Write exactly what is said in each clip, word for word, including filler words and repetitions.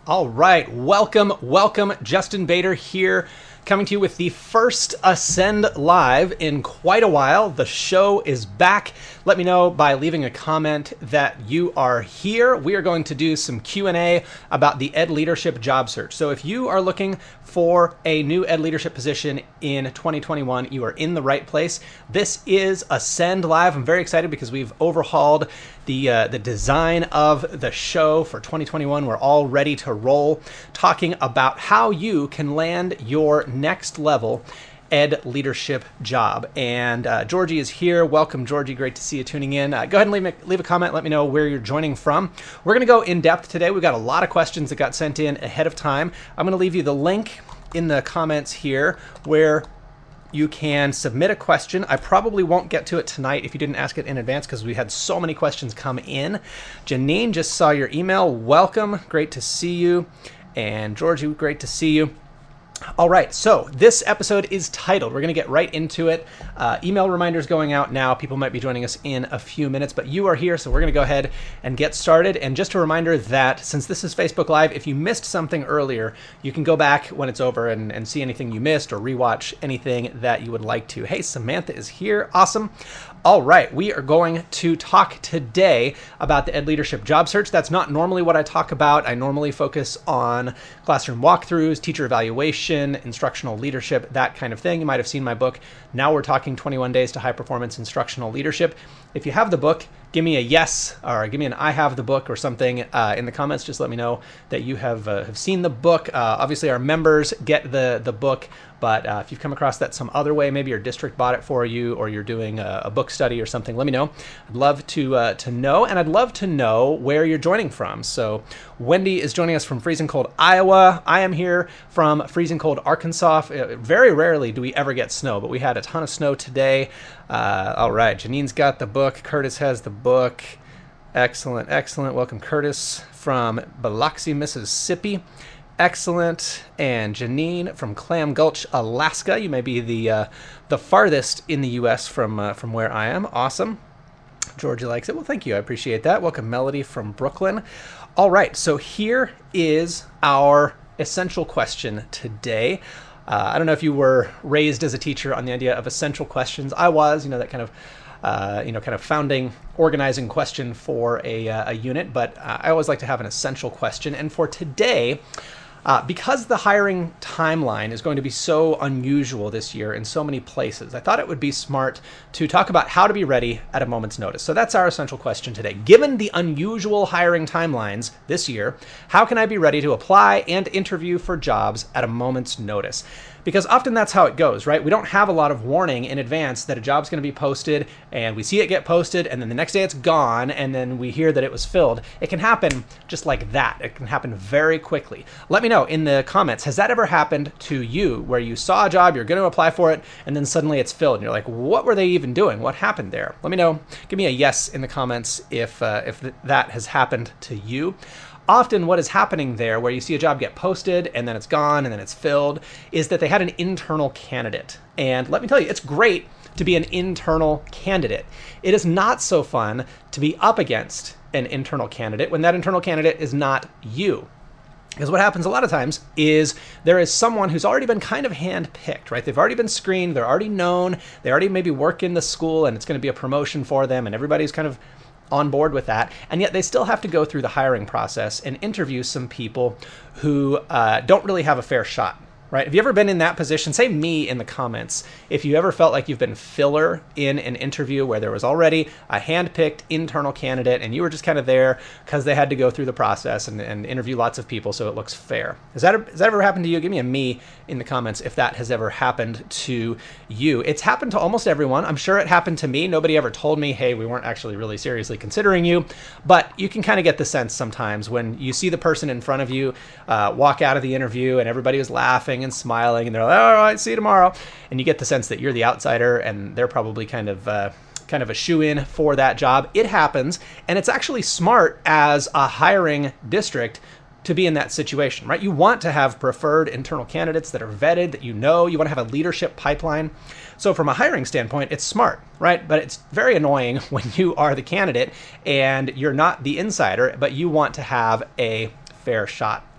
All right, welcome, welcome. Justin Bader here, coming to you with the first Ascend Live in quite a while. The show is back. Let me know by leaving a comment that you are here. We are going to do some Q and A about the Ed Leadership job search. So if you are looking for a new Ed Leadership position in twenty twenty-one, you are in the right place. This is Ascend Live. I'm very excited because we've overhauled the uh, the design of the show for twenty twenty-one. We're all ready to roll, talking about how you can land your next level Ed Leadership job. And uh, Georgie is here. Welcome, Georgie. Great to see you tuning in. Uh, go ahead and leave, me, leave a comment. Let me know where you're joining from. We're going to go in depth today. We've got a lot of questions that got sent in ahead of time. I'm going to leave you the link in the comments here where you can submit a question. I probably won't get to it tonight if you didn't ask it in advance because we had so many questions come in. Janine, just saw your email. Welcome. Great to see you. And Georgie, great to see you. All right, so this episode is titled, we're going to get right into it. Uh, email reminders going out now. People might be joining us in a few minutes, but you are here, so we're going to go ahead and get started. And just a reminder that since this is Facebook Live, if you missed something earlier, you can go back when it's over and, and see anything you missed or rewatch anything that you would like to. Hey, Samantha is here. Awesome. All right, we are going to talk today about the Ed Leadership job search. That's not normally what I talk about. I normally focus on classroom walkthroughs, teacher evaluation, instructional leadership, that kind of thing. You might have seen my book. Now we're talking twenty-one Days to High Performance Instructional Leadership. If you have the book, give me a yes or give me an I have the book or something uh, in the comments. Just let me know that you have uh, have seen the book. Uh, obviously, our members get the, the book. But uh, if you've come across that some other way, maybe your district bought it for you or you're doing a, a book study or something, let me know. I'd love to uh, to know, and I'd love to know where you're joining from. So Wendy is joining us from freezing cold Iowa. I am here from freezing cold Arkansas. Very rarely do we ever get snow, but we had a ton of snow today. Uh, all right, Janine's got the book. Curtis has the book. Excellent, excellent. Welcome, Curtis from Biloxi, Mississippi. Excellent. And Janine from Clam Gulch, Alaska. You may be the uh, the farthest in the U S from uh, from where I am. Awesome. Georgia likes it. Well, thank you. I appreciate that. Welcome, Melody from Brooklyn. All right. So here is our essential question today. Uh, I don't know if you were raised as a teacher on the idea of essential questions. I was, you know, that kind of Uh, you know, kind of founding, organizing question for a, uh, a unit, but uh, I always like to have an essential question. And for today, uh, because the hiring timeline is going to be so unusual this year in so many places, I thought it would be smart to talk about how to be ready at a moment's notice. So that's our essential question today. Given the unusual hiring timelines this year, how can I be ready to apply and interview for jobs at a moment's notice? Because often that's how it goes, right? We don't have a lot of warning in advance that a job's going to be posted and we see it get posted and then the next day it's gone and then we hear that it was filled. It can happen just like that. It can happen very quickly. Let me know in the comments, has that ever happened to you where you saw a job, you're going to apply for it, and then suddenly it's filled and you're like, what were they even doing? What happened there? Let me know. Give me a yes in the comments if, uh, if th- that has happened to you. Often what is happening there, where you see a job get posted and then it's gone and then it's filled, is that they had an internal candidate. And let me tell you, it's great to be an internal candidate. It is not so fun to be up against an internal candidate when that internal candidate is not you. Because what happens a lot of times is there is someone who's already been kind of hand-picked, right? They've already been screened, they're already known, they already maybe work in the school and it's going to be a promotion for them and everybody's kind of on board with that, and yet they still have to go through the hiring process and interview some people who uh, don't really have a fair shot, right? Have you ever been in that position? Say me in the comments if you ever felt like you've been filler in an interview where there was already a hand-picked internal candidate and you were just kind of there because they had to go through the process and, and interview lots of people so it looks fair. Has that, has that ever happened to you? Give me a me in the comments if that has ever happened to you. It's happened to almost everyone. I'm sure it happened to me. Nobody ever told me, hey, we weren't actually really seriously considering you. But you can kind of get the sense sometimes when you see the person in front of you uh, walk out of the interview and everybody was laughing and smiling and they're like, all right, see you tomorrow. And you get the sense that you're the outsider and they're probably kind of uh, kind of a shoe-in for that job. It happens, and it's actually smart as a hiring district to be in that situation, right? You want to have preferred internal candidates that are vetted, that you know, you want to have a leadership pipeline. So from a hiring standpoint, it's smart, right? But it's very annoying when you are the candidate and you're not the insider, but you want to have a fair shot.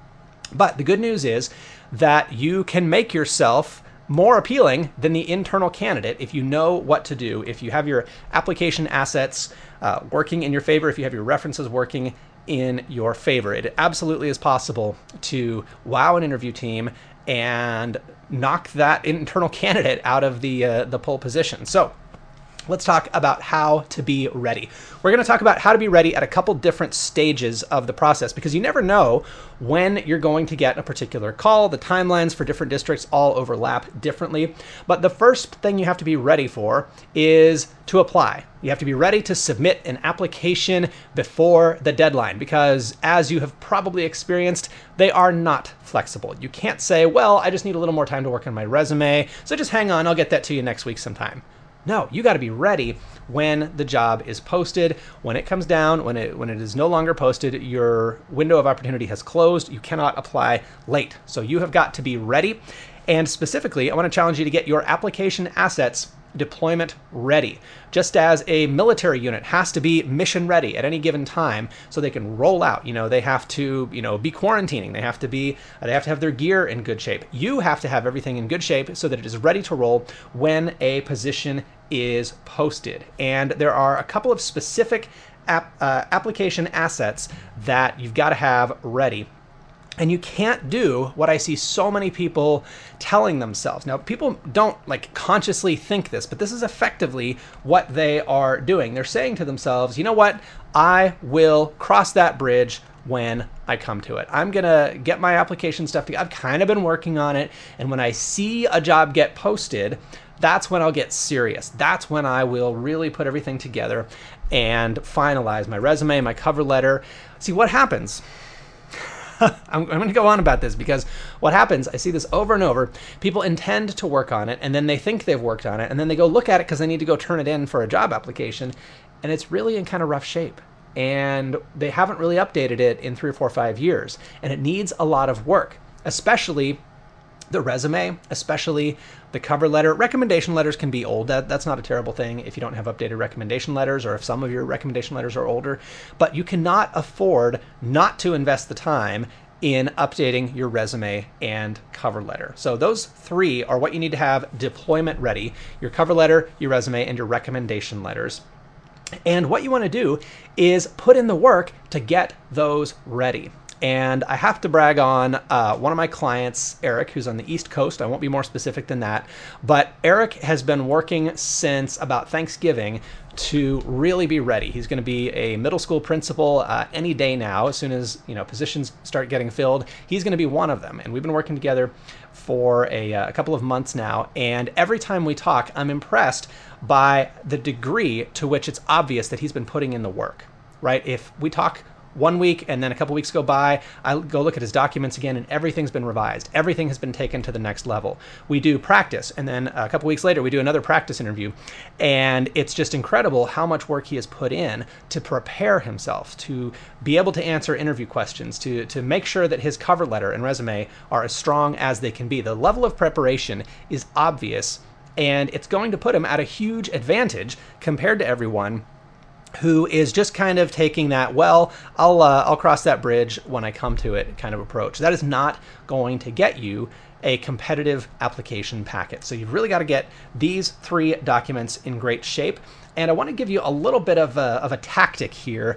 But the good news is that you can make yourself more appealing than the internal candidate if you know what to do, if you have your application assets uh, working in your favor, if you have your references working in your favor. It absolutely is possible to wow an interview team and knock that internal candidate out of the uh, the pole position. So let's talk about how to be ready. We're going to talk about how to be ready at a couple different stages of the process, because you never know when you're going to get a particular call. The timelines for different districts all overlap differently. But the first thing you have to be ready for is to apply. You have to be ready to submit an application before the deadline, because as you have probably experienced, they are not flexible. You can't say, well, I just need a little more time to work on my resume, so just hang on, I'll get that to you next week sometime. No, you got to be ready when the job is posted. When it comes down, when it when it is no longer posted, your window of opportunity has closed. You cannot apply late. So you have got to be ready. And specifically, I want to challenge you to get your application assets deployment ready. Just as a military unit has to be mission ready at any given time so they can roll out. You know, they have to, you know, be quarantining. They have to be, they have to have their gear in good shape. You have to have everything in good shape so that it is ready to roll when a position is posted. And there are a couple of specific app, uh, application assets that you've got to have ready. And you can't do what I see so many people telling themselves. Now, people don't like consciously think this, but this is effectively what they are doing. They're saying to themselves, you know what? I will cross that bridge when I come to it. I'm gonna get my application stuff together. I've kind of been working on it. And when I see a job get posted, that's when I'll get serious. That's when I will really put everything together and finalize my resume, my cover letter. See what happens. I'm, I'm going to go on about this because what happens, I see this over and over. People intend to work on it, and then they think they've worked on it, and then they go look at it because they need to go turn it in for a job application, and it's really in kind of rough shape. And they haven't really updated it in three or four, five years, and it needs a lot of work, especially the resume, especially the cover letter. Recommendation letters can be old. That, that's not a terrible thing if you don't have updated recommendation letters, or if some of your recommendation letters are older. But you cannot afford not to invest the time in updating your resume and cover letter. So those three are what you need to have deployment ready: your cover letter, your resume, and your recommendation letters. And what you want to do is put in the work to get those ready. And I have to brag on uh, one of my clients, Eric, who's on the East Coast. I won't be more specific than that. But Eric has been working since about Thanksgiving to really be ready. He's going to be a middle school principal uh, any day now. As soon as you know positions start getting filled, he's going to be one of them. And we've been working together for a, uh, a couple of months now. And every time we talk, I'm impressed by the degree to which it's obvious that he's been putting in the work, right? If we talk one week and then a couple weeks go by, I go look at his documents again, and everything's been revised. Everything has been taken to the next level. We do practice, and then a couple weeks later, we do another practice interview. And it's just incredible how much work he has put in to prepare himself, to be able to answer interview questions, to, to make sure that his cover letter and resume are as strong as they can be. The level of preparation is obvious, and it's going to put him at a huge advantage compared to everyone who is just kind of taking that, well, I'll uh, I'll cross that bridge when I come to it kind of approach. That is not going to get you a competitive application packet. So you've really got to get these three documents in great shape. And I want to give you a little bit of a, of a tactic here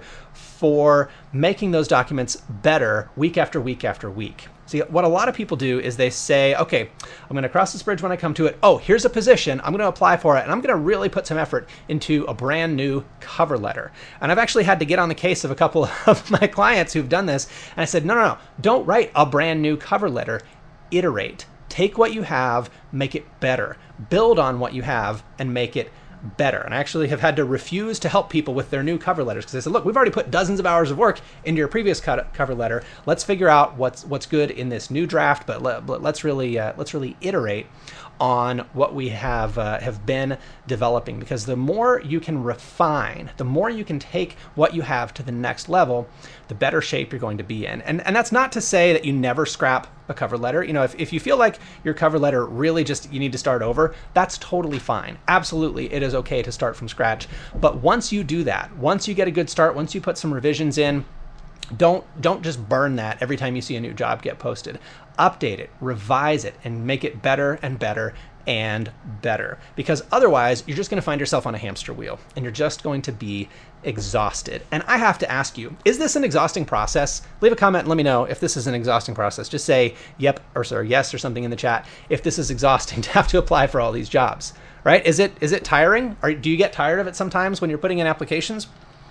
for making those documents better week after week after week. See, what a lot of people do is they say, okay, I'm going to cross this bridge when I come to it. Oh, here's a position. I'm going to apply for it, and I'm going to really put some effort into a brand new cover letter. And I've actually had to get on the case of a couple of my clients who've done this. And I said, no, no, no, don't write a brand new cover letter. Iterate. Take what you have, make it better. Build on what you have and make it better. And I actually have had to refuse to help people with their new cover letters because I said, look, we've already put dozens of hours of work into your previous cover letter. Let's figure out what's what's good in this new draft, but, let, but let's really uh, let's really iterate on what we have uh, have been developing, because the more you can refine, the more you can take what you have to the next level, the better shape you're going to be in. And and that's not to say that you never scrap a cover letter. You know, if, if you feel like your cover letter really just, you need to start over, that's totally fine. Absolutely, it is okay to start from scratch. But once you do that, once you get a good start, once you put some revisions in, Don't don't just burn that every time you see a new job get posted. Update it, revise it, and make it better and better and better. Because otherwise, you're just going to find yourself on a hamster wheel, and you're just going to be exhausted. And I have to ask you, is this an exhausting process? Leave a comment and let me know if this is an exhausting process. Just say yep or sorry, yes or something in the chat if this is exhausting to have to apply for all these jobs, right? Is it is it tiring? Or do you get tired of it sometimes when you're putting in applications?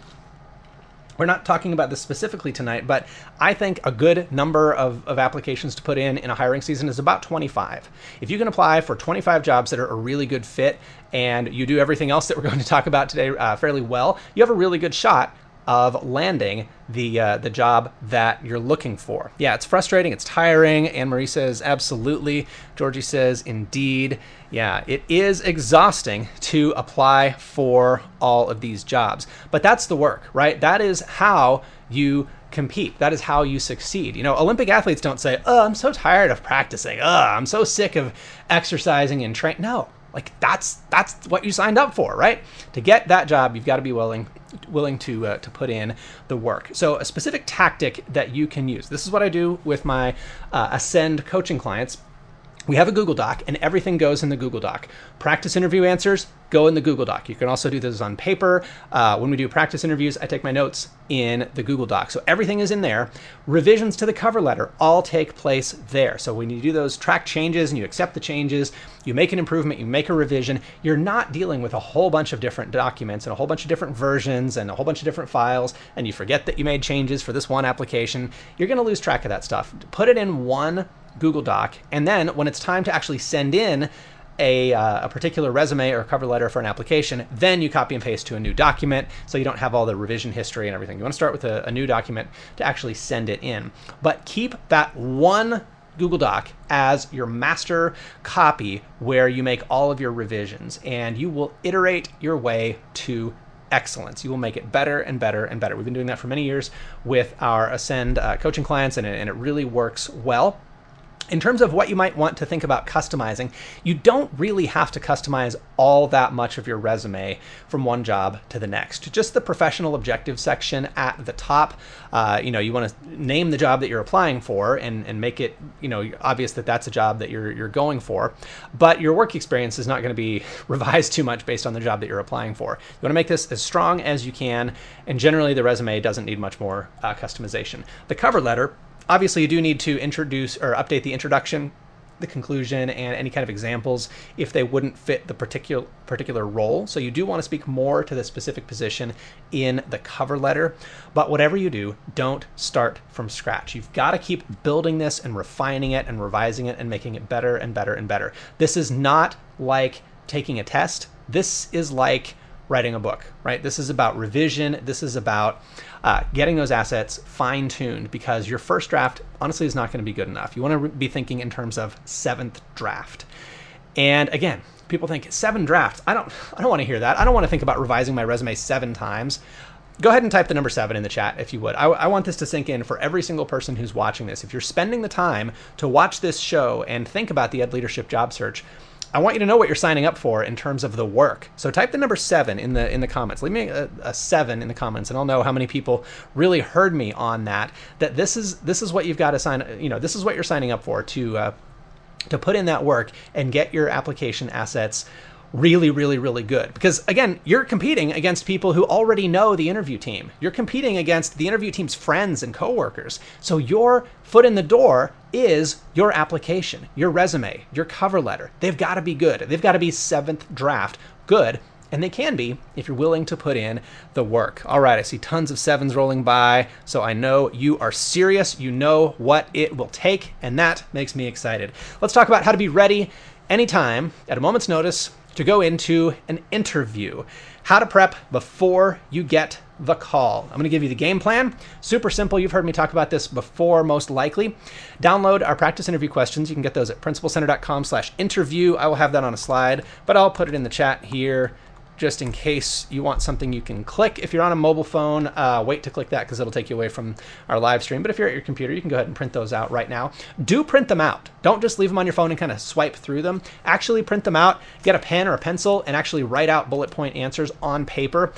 We're not talking about this specifically tonight, but I think a good number of, of applications to put in in a hiring season is about twenty-five. If you can apply for twenty-five jobs that are a really good fit and you do everything else that we're going to talk about today uh, fairly well, you have a really good shot of landing the uh, the job that you're looking for. Yeah, it's frustrating. It's tiring. Anne Marie says, absolutely. Georgie says, indeed. Yeah, it is exhausting to apply for all of these jobs. But that's the work, right? That is how you compete. That is how you succeed. You know, Olympic athletes don't say, oh, I'm so tired of practicing. Oh, I'm so sick of exercising and train. No, like that's that's what you signed up for, right? To get that job, you've got to be willing willing to uh, to put in the work. So a specific tactic that you can use. This is what I do with my uh, Ascend coaching clients. We have a Google Doc and everything goes in the Google Doc. Practice interview answers go in the Google Doc. You can also do this on paper. Uh, when we do practice interviews, I take my notes in the Google Doc. So everything is in there. Revisions to the cover letter all take place there. So when you do those track changes and you accept the changes, you make an improvement, you make a revision, you're not dealing with a whole bunch of different documents and a whole bunch of different versions and a whole bunch of different files, and you forget that you made changes for this one application. You're going to lose track of that stuff. Put it in one Google Doc, and then when it's time to actually send in a, uh, a particular resume or cover letter for an application, then you copy and paste to a new document so you don't have all the revision history and everything. You want to start with a, a new document to actually send it in. But keep that one Google Doc as your master copy where you make all of your revisions, and you will iterate your way to excellence. You will make it better and better and better. We've been doing that for many years with our Ascend uh, coaching clients, and it, and it really works well. In terms of what you might want to think about customizing, you don't really have to customize all that much of your resume from one job to the next. Just the professional objective section at the top, uh, you know, you want to name the job that you're applying for and, and make it, you know, obvious that that's a job that you're you're going for. But your work experience is not going to be revised too much based on the job that you're applying for. You want to make this as strong as you can, and generally the resume doesn't need much more uh, customization. The cover letter, obviously, you do need to introduce or update the introduction, the conclusion, and any kind of examples if they wouldn't fit the particular particular role. So you do want to speak more to the specific position in the cover letter. But whatever you do, don't start from scratch. You've got to keep building this and refining it and revising it and making it better and better and better. This is not like taking a test. This is like writing a book, right? This is about revision. This is about uh, getting those assets fine-tuned, because your first draft honestly is not going to be good enough. You want to re- be thinking in terms of seventh draft. And again, people think seven drafts. I don't, I don't want to hear that. I don't want to think about revising my resume seven times. Go ahead and type the number seven in the chat if you would. I, I want this to sink in for every single person who's watching this. If you're spending the time to watch this show and think about the Ed Leadership Job Search, I want you to know what you're signing up for in terms of the work. So type the number seven in the in the comments. Leave me a, a seven in the comments, and I'll know how many people really heard me on that. That this is this is what you've got to sign. You know, this is what you're signing up for, to uh, to put in that work and get your application assets really, really, really good. Because again, you're competing against people who already know the interview team. You're competing against the interview team's friends and coworkers. So your foot in the door is your application, your resume, your cover letter. They've got to be good. They've got to be seventh draft good. And they can be if you're willing to put in the work. All right, I see tons of sevens rolling by, so I know you are serious. You know what it will take, and that makes me excited. Let's talk about how to be ready anytime, at a moment's notice, to go into an interview. How to prep before you get the call. I'm going to give you the game plan. Super simple. You've heard me talk about this before, most likely. Download our practice interview questions. You can get those at principal center dot com slash interview. I will have that on a slide, but I'll put it in the chat here just in case you want something you can click. If you're on a mobile phone, uh, wait to click that because it'll take you away from our live stream. But if you're at your computer, you can go ahead and print those out right now. Do print them out. Don't just leave them on your phone and kind of swipe through them. Actually print them out, get a pen or a pencil, and actually write out bullet point answers on paper.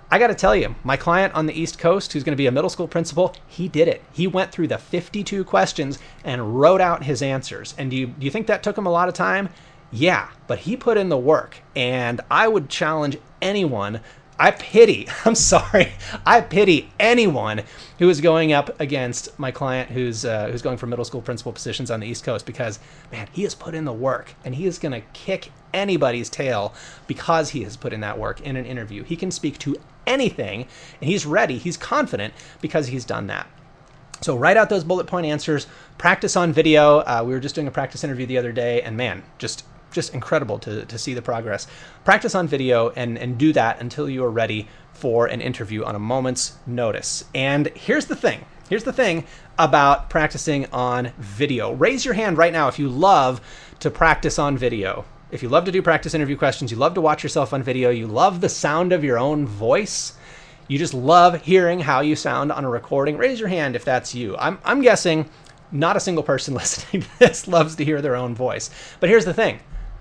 I got to tell you, my client on the East Coast, who's going to be a middle school principal, he did it. He went through the fifty-two questions and wrote out his answers. And do you, do you think that took him a lot of time? Yeah, but he put in the work. And I would challenge anyone, I pity, I'm sorry, I pity anyone who is going up against my client who's uh, who's going for middle school principal positions on the East Coast, because, man, he has put in the work, and he is going to kick anybody's tail because he has put in that work in an interview. He can speak to anything, and he's ready, he's confident because he's done that. So write out those bullet point answers, practice on video. Uh, we were just doing a practice interview the other day, and man, just just incredible to, to see the progress. Practice on video and, and do that until you are ready for an interview on a moment's notice. And here's the thing. Here's the thing about practicing on video. Raise your hand right now if you love to practice on video. If you love to do practice interview questions, you love to watch yourself on video, you love the sound of your own voice, you just love hearing how you sound on a recording, raise your hand if that's you. I'm, I'm guessing not a single person listening to this loves to hear their own voice. But here's the thing.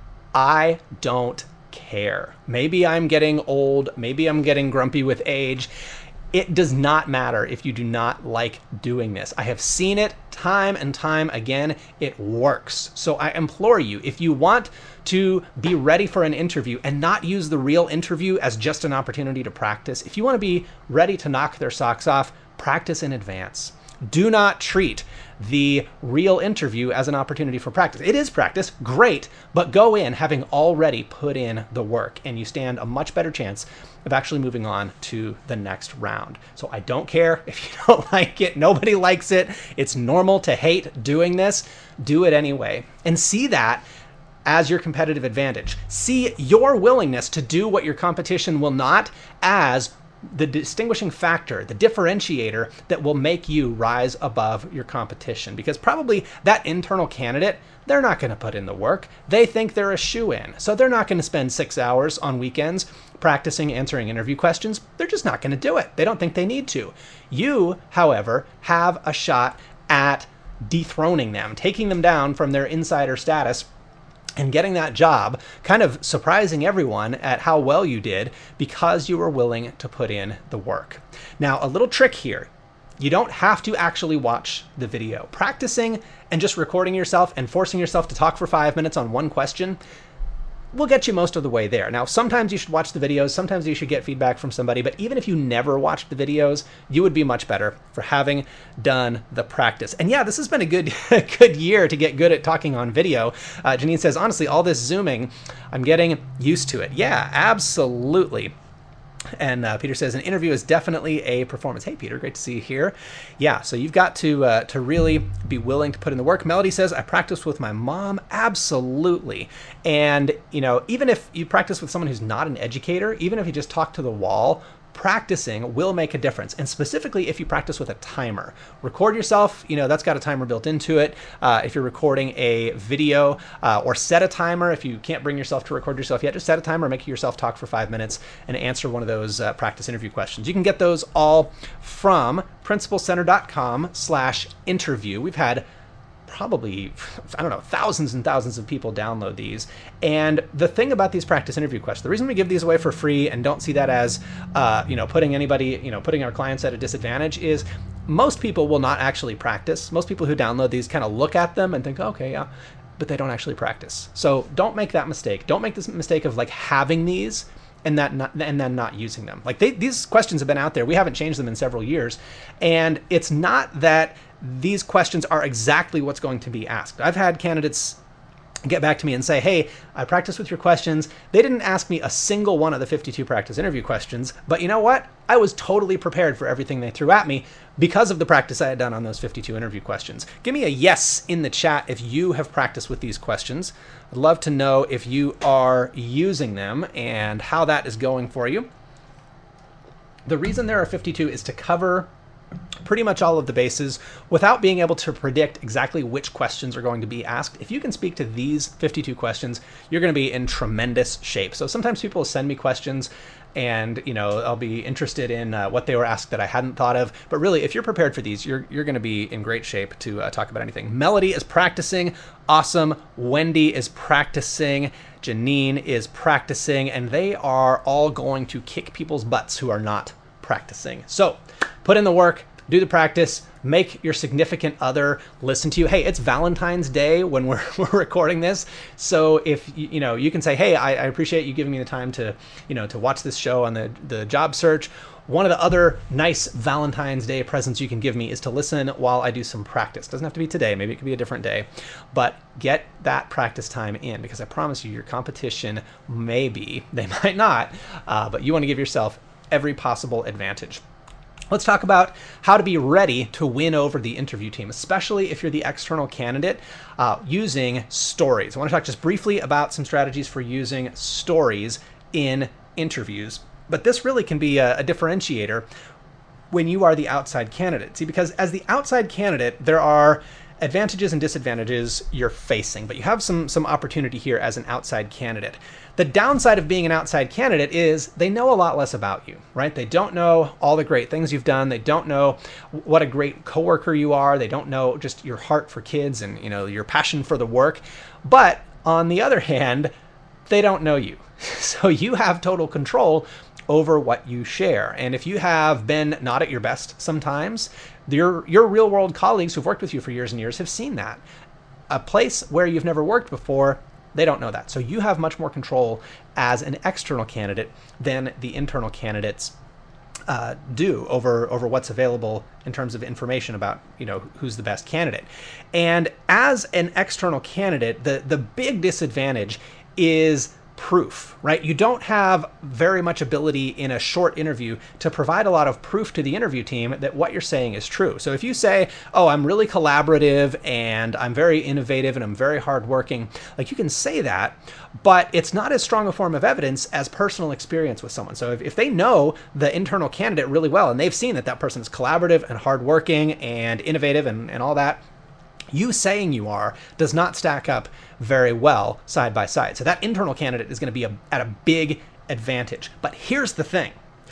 I don't care. Maybe I'm getting old. Maybe I'm getting grumpy with age. It does not matter if you do not like doing this. I have seen it time and time again. It works. So I implore you, if you want to be ready for an interview and not use the real interview as just an opportunity to practice, if you want to be ready to knock their socks off, practice in advance. Do not treat the real interview as an opportunity for practice. It is practice, great, but go in having already put in the work, and you stand a much better chance of actually moving on to the next round. So I don't care if you don't like it. Nobody likes it. It's normal to hate doing this. Do it anyway. And see that as your competitive advantage. See your willingness to do what your competition will not as the distinguishing factor, the differentiator that will make you rise above your competition. Because probably that internal candidate, they're not going to put in the work. They think they're a shoo-in. So they're not going to spend six hours on weekends practicing answering interview questions. They're just not going to do it. They don't think they need to. You, however, have a shot at dethroning them, taking them down from their insider status and getting that job, kind of surprising everyone at how well you did because you were willing to put in the work. Now, a little trick here. You don't have to actually watch the video. Practicing and just recording yourself and forcing yourself to talk for five minutes on one question will get you most of the way there. Now, sometimes you should watch the videos, sometimes you should get feedback from somebody, but even if you never watched the videos, you would be much better for having done the practice. And yeah, this has been a good good year to get good at talking on video. Uh, Janine says, honestly, all this Zooming, I'm getting used to it. Yeah, absolutely. And uh, Peter says, an interview is definitely a performance. Hey, Peter, great to see you here. Yeah, so you've got to uh, to really be willing to put in the work. Melody says, I practice with my mom. Absolutely. And, you know, even if you practice with someone who's not an educator, even if you just talk to the wall, practicing will make a difference. And specifically if you practice with a timer. Record yourself, you know, that's got a timer built into it. Uh, if you're recording a video, uh, or set a timer. If you can't bring yourself to record yourself yet, just set a timer, make yourself talk for five minutes and answer one of those uh, practice interview questions. You can get those all from principalcenter.com slash interview. We've had probably, I don't know, thousands and thousands of people download these. And the thing about these practice interview questions, the reason we give these away for free and don't see that as, uh, you know, putting anybody, you know, putting our clients at a disadvantage is most people will not actually practice. Most people who download these kind of look at them and think, okay, yeah, but they don't actually practice. So don't make that mistake. Don't make this mistake of like having these and that not, and then not using them. Like they, these questions have been out there. We haven't changed them in several years. And it's not that these questions are exactly what's going to be asked. I've had candidates get back to me and say, hey, I practiced with your questions. They didn't ask me a single one of the fifty-two practice interview questions, but you know what? I was totally prepared for everything they threw at me because of the practice I had done on those fifty-two interview questions. Give me a yes in the chat if you have practiced with these questions. I'd love to know if you are using them and how that is going for you. The reason there are fifty-two is to cover pretty much all of the bases without being able to predict exactly which questions are going to be asked. If you can speak to these fifty-two questions, you're going to be in tremendous shape. So sometimes people send me questions and you know I'll be interested in uh, what they were asked that I hadn't thought of. But really, if you're prepared for these, you're you're going to be in great shape to uh, talk about anything. Melody is practicing, awesome. Wendy is practicing. Janine is practicing, and they are all going to kick people's butts who are not practicing. So put in the work, do the practice, make your significant other listen to you. Hey, it's Valentine's Day when we're, we're recording this. So if you, you know, you can say, hey, I, I appreciate you giving me the time to, you know, to watch this show on the, the job search. One of the other nice Valentine's Day presents you can give me is to listen while I do some practice. Doesn't have to be today. Maybe it could be a different day, but get that practice time in, because I promise you your competition, maybe they might not, uh, but you want to give yourself every possible advantage. Let's talk about how to be ready to win over the interview team, especially if you're the external candidate, uh, using stories. I want to talk just briefly about some strategies for using stories in interviews, but this really can be a, a differentiator when you are the outside candidate. See, because as the outside candidate, there are advantages and disadvantages you're facing, but you have some some opportunity here as an outside candidate. The downside of being an outside candidate is they know a lot less about you, right? They don't know all the great things you've done. They don't know what a great coworker you are. They don't know just your heart for kids and, you know, your passion for the work. But on the other hand, they don't know you. So you have total control over what you share. And if you have been not at your best sometimes, your your real world colleagues who've worked with you for years and years have seen that. A place where you've never worked before, they don't know that. So you have much more control as an external candidate than the internal candidates uh, do over, over what's available in terms of information about, you know, who's the best candidate. And as an external candidate, the, the big disadvantage is proof, right? You don't have very much ability in a short interview to provide a lot of proof to the interview team that what you're saying is true. So if you say, oh, I'm really collaborative and I'm very innovative and I'm very hardworking, like you can say that, but it's not as strong a form of evidence as personal experience with someone. So if, if they know the internal candidate really well and they've seen that that person is collaborative and hardworking and innovative and, and all that, you saying you are does not stack up very well side by side. So that internal candidate is going to be a, at a big advantage. But here's the thing.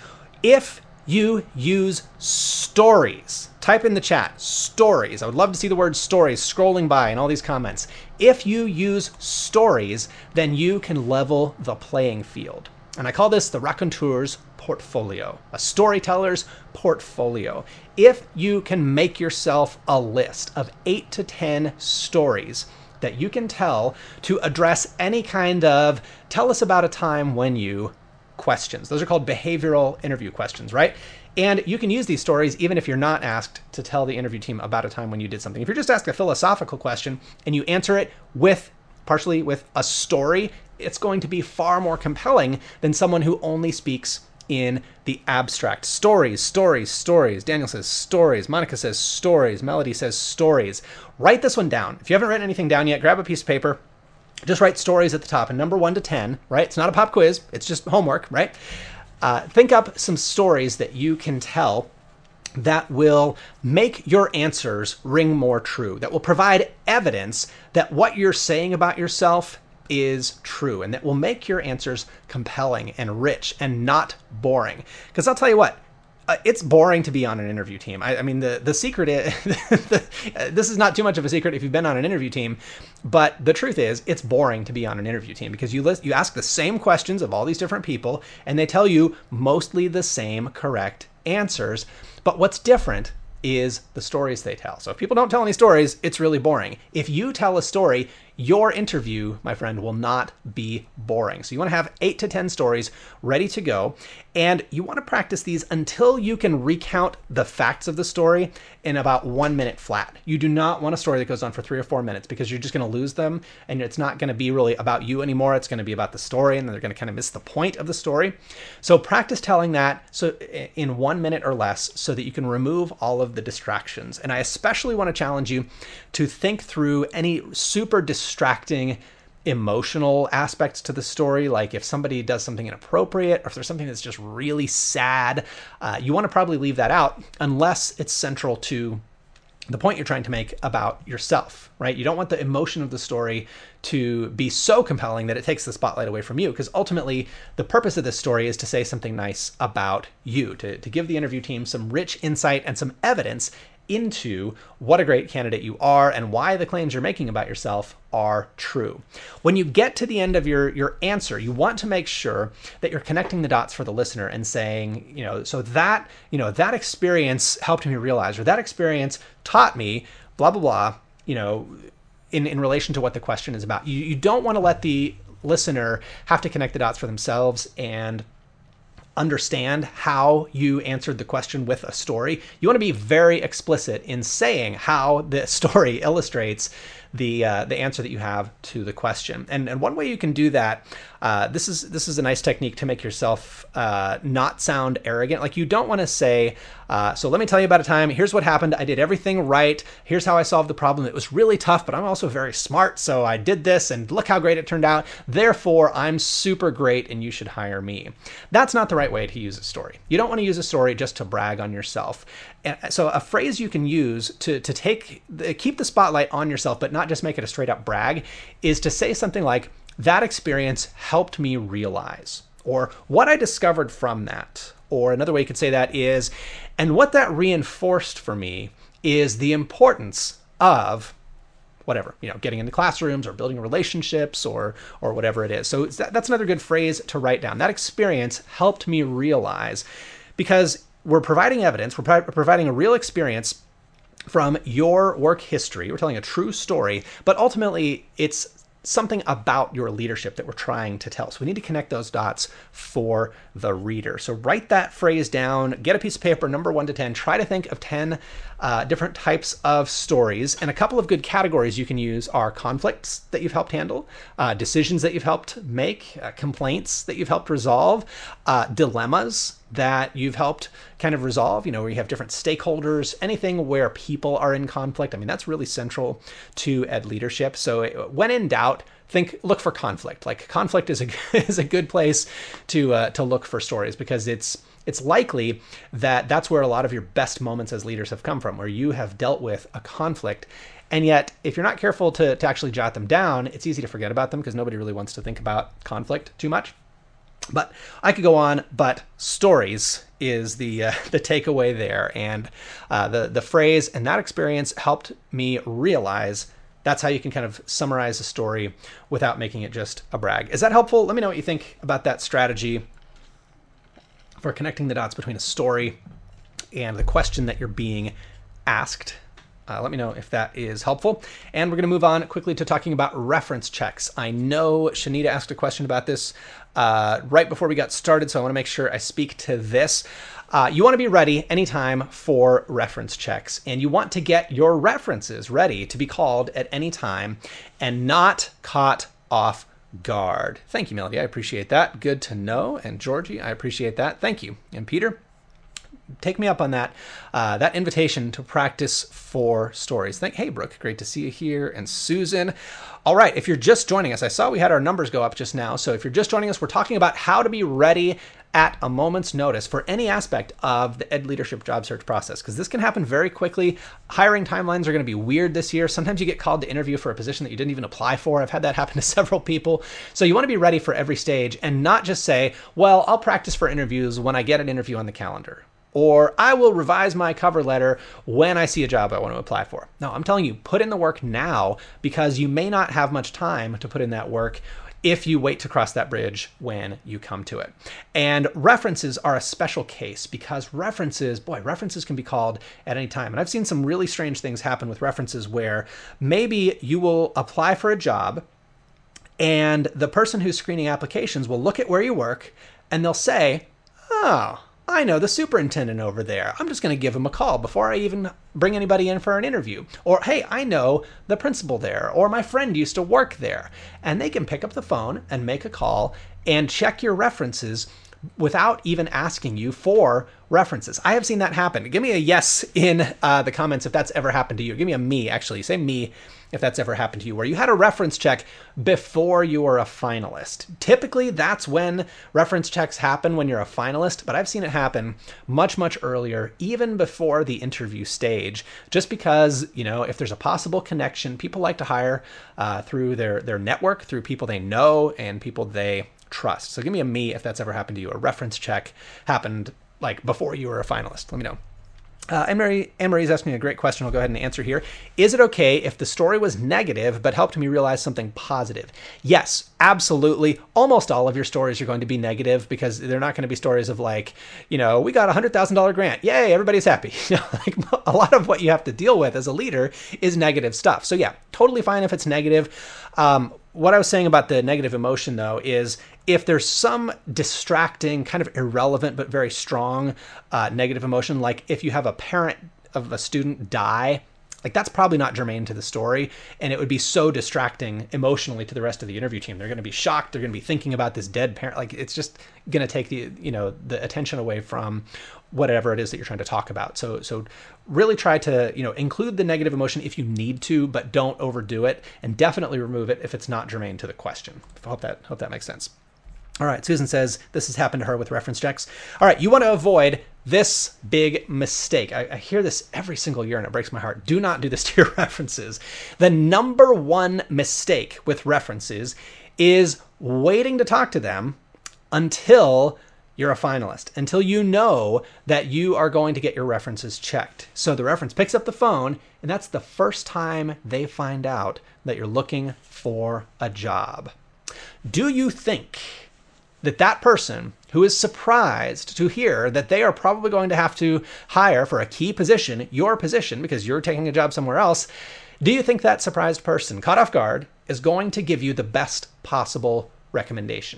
If you use stories, type in the chat, stories. I would love to see the word stories scrolling by in all these comments. If you use stories, then you can level the playing field. And I call this the raconteur's portfolio, a storyteller's portfolio. If you can make yourself a list of eight to ten stories that you can tell to address any kind of tell us about a time when you questions. Those are called behavioral interview questions, right? And you can use these stories even if you're not asked to tell the interview team about a time when you did something. If you're just asked a philosophical question and you answer it with partially with a story, it's going to be far more compelling than someone who only speaks in the abstract. Stories, stories, stories. Daniel says stories. Monica says stories. Melody says stories. Write this one down. If you haven't written anything down yet, grab a piece of paper. Just write stories at the top, and number one to ten, right? It's not a pop quiz. It's just homework, right? Uh, think up some stories that you can tell that will make your answers ring more true, that will provide evidence that what you're saying about yourself is true, and that will make your answers compelling and rich and not boring. Because I'll tell you what, uh, it's boring to be on an interview team. I, I mean, the, the secret is, the, uh, this is not too much of a secret if you've been on an interview team, but the truth is it's boring to be on an interview team because you list, you ask the same questions of all these different people and they tell you mostly the same correct answers. But what's different is the stories they tell. So if people don't tell any stories, it's really boring. If you tell a story, your interview, my friend, will not be boring. So you want to have eight to ten stories ready to go. And you want to practice these until you can recount the facts of the story in about one minute flat. You do not want a story that goes on for three or four minutes because you're just going to lose them. And it's not going to be really about you anymore. It's going to be about the story, and then they're going to kind of miss the point of the story. So practice telling that so in one minute or less so that you can remove all of the distractions. And I especially want to challenge you to think through any super distracting emotional aspects to the story, like if somebody does something inappropriate or if there's something that's just really sad, uh, you want to probably leave that out unless it's central to the point you're trying to make about yourself, right? You don't want the emotion of the story to be so compelling that it takes the spotlight away from you, because ultimately the purpose of this story is to say something nice about you, to, to give the interview team some rich insight and some evidence into what a great candidate you are and why the claims you're making about yourself are true. When you get to the end of your, your answer, you want to make sure that you're connecting the dots for the listener and saying, you know, so that, you know, that experience helped me realize, or that experience taught me, blah, blah, blah, you know, in, in relation to what the question is about. You, you don't want to let the listener have to connect the dots for themselves and understand how you answered the question with a story. You want to be very explicit in saying how the story illustrates the uh, the answer that you have to the question. And and one way you can do that, uh, this is this is a nice technique to make yourself uh, not sound arrogant. Like, you don't want to say, uh, so let me tell you about a time, here's what happened, I did everything right, here's how I solved the problem, it was really tough, but I'm also very smart, so I did this, and look how great it turned out, therefore I'm super great and you should hire me. That's not the right way to use a story. You don't want to use a story just to brag on yourself. And so a phrase you can use to, to take the, keep the spotlight on yourself, but not just make it a straight up brag, is to say something like, that experience helped me realize, or what I discovered from that. Or another way you could say that is, and what that reinforced for me is the importance of whatever, you know, getting into classrooms or building relationships or or whatever it is. So that's another good phrase to write down. That experience helped me realize, because we're providing evidence, we're pro- providing a real experience from your work history. We're telling a true story, but ultimately it's something about your leadership that we're trying to tell. So we need to connect those dots for the reader. So write that phrase down, get a piece of paper, number one to ten, try to think of ten uh, different types of stories. And a couple of good categories you can use are conflicts that you've helped handle, uh, decisions that you've helped make, uh, complaints that you've helped resolve, uh, dilemmas that you've helped kind of resolve, you know, where you have different stakeholders, anything where people are in conflict. I mean, that's really central to ed leadership. So when in doubt, think, look for conflict. Like, conflict is a is a good place to uh, to look for stories, because it's it's likely that that's where a lot of your best moments as leaders have come from, where you have dealt with a conflict. And yet, if you're not careful to, to actually jot them down, it's easy to forget about them, because nobody really wants to think about conflict too much. But I could go on, but stories is the uh, the takeaway there. And uh, the, the phrase, and that experience helped me realize, that's how you can kind of summarize a story without making it just a brag. Is that helpful? Let me know what you think about that strategy for connecting the dots between a story and the question that you're being asked. Uh, let me know if that is helpful. And we're going to move on quickly to talking about reference checks. I know Shanita asked a question about this uh, right before we got started, so I want to make sure I speak to this. Uh, you want to be ready anytime for reference checks, and you want to get your references ready to be called at any time and not caught off guard. Thank you, Melody. I appreciate that. Good to know. And Georgie, I appreciate that. Thank you. And Peter, take me up on that uh, that invitation to practice for stories. Thank, hey, Brooke, great to see you here. And Susan. All right, if you're just joining us, I saw we had our numbers go up just now. So if you're just joining us, we're talking about how to be ready at a moment's notice for any aspect of the ed leadership job search process, because this can happen very quickly. Hiring timelines are going to be weird this year. Sometimes you get called to interview for a position that you didn't even apply for. I've had that happen to several people. So you want to be ready for every stage and not just say, well, I'll practice for interviews when I get an interview on the calendar, or I will revise my cover letter when I see a job I want to apply for. No, I'm telling you, put in the work now, because you may not have much time to put in that work if you wait to cross that bridge when you come to it. And references are a special case, because references, boy, references can be called at any time. And I've seen some really strange things happen with references, where maybe you will apply for a job and the person who's screening applications will look at where you work and they'll say, oh, I know the superintendent over there. I'm just going to give him a call before I even bring anybody in for an interview. Or, hey, I know the principal there, or my friend used to work there. And they can pick up the phone and make a call and check your references without even asking you for references. I have seen that happen. Give me a yes in uh, the comments if that's ever happened to you. Give me a me, actually. Say me if that's ever happened to you, where you had a reference check before you were a finalist. Typically, that's when reference checks happen, when you're a finalist, but I've seen it happen much, much earlier, even before the interview stage, just because, you know, if there's a possible connection, people like to hire uh, through their, their network, through people they know and people they trust. So give me a me if that's ever happened to you. A reference check happened like before you were a finalist. Let me know. Uh, Anne-Marie, Anne-Marie's asked me a great question. I'll go ahead and answer here. Is it okay if the story was negative but helped me realize something positive? Yes, absolutely. Almost all of your stories are going to be negative because they're not going to be stories of like, you know, we got a one hundred thousand dollars grant. Yay, everybody's happy. You know, like a lot of what you have to deal with as a leader is negative stuff. So yeah, totally fine if it's negative. Um, what I was saying about the negative emotion, though, is if there's some distracting, kind of irrelevant, but very strong uh, negative emotion, like if you have a parent of a student die, like that's probably not germane to the story. And it would be so distracting emotionally to the rest of the interview team. They're going to be shocked. They're going to be thinking about this dead parent. Like it's just going to take the, you know, the attention away from whatever it is that you're trying to talk about. So, so really try to, you know, include the negative emotion if you need to, but don't overdo it, and definitely remove it if it's not germane to the question. I hope that, hope that makes sense. All right, Susan says this has happened to her with reference checks. All right, you want to avoid this big mistake. I, I hear this every single year and it breaks my heart. Do not do this to your references. The number one mistake with references is waiting to talk to them until you're a finalist, until you know that you are going to get your references checked. So the reference picks up the phone, and that's the first time they find out that you're looking for a job. Do you think that that person who is surprised to hear that they are probably going to have to hire for a key position, your position, because you're taking a job somewhere else, do you think that surprised person, caught off guard, is going to give you the best possible recommendation?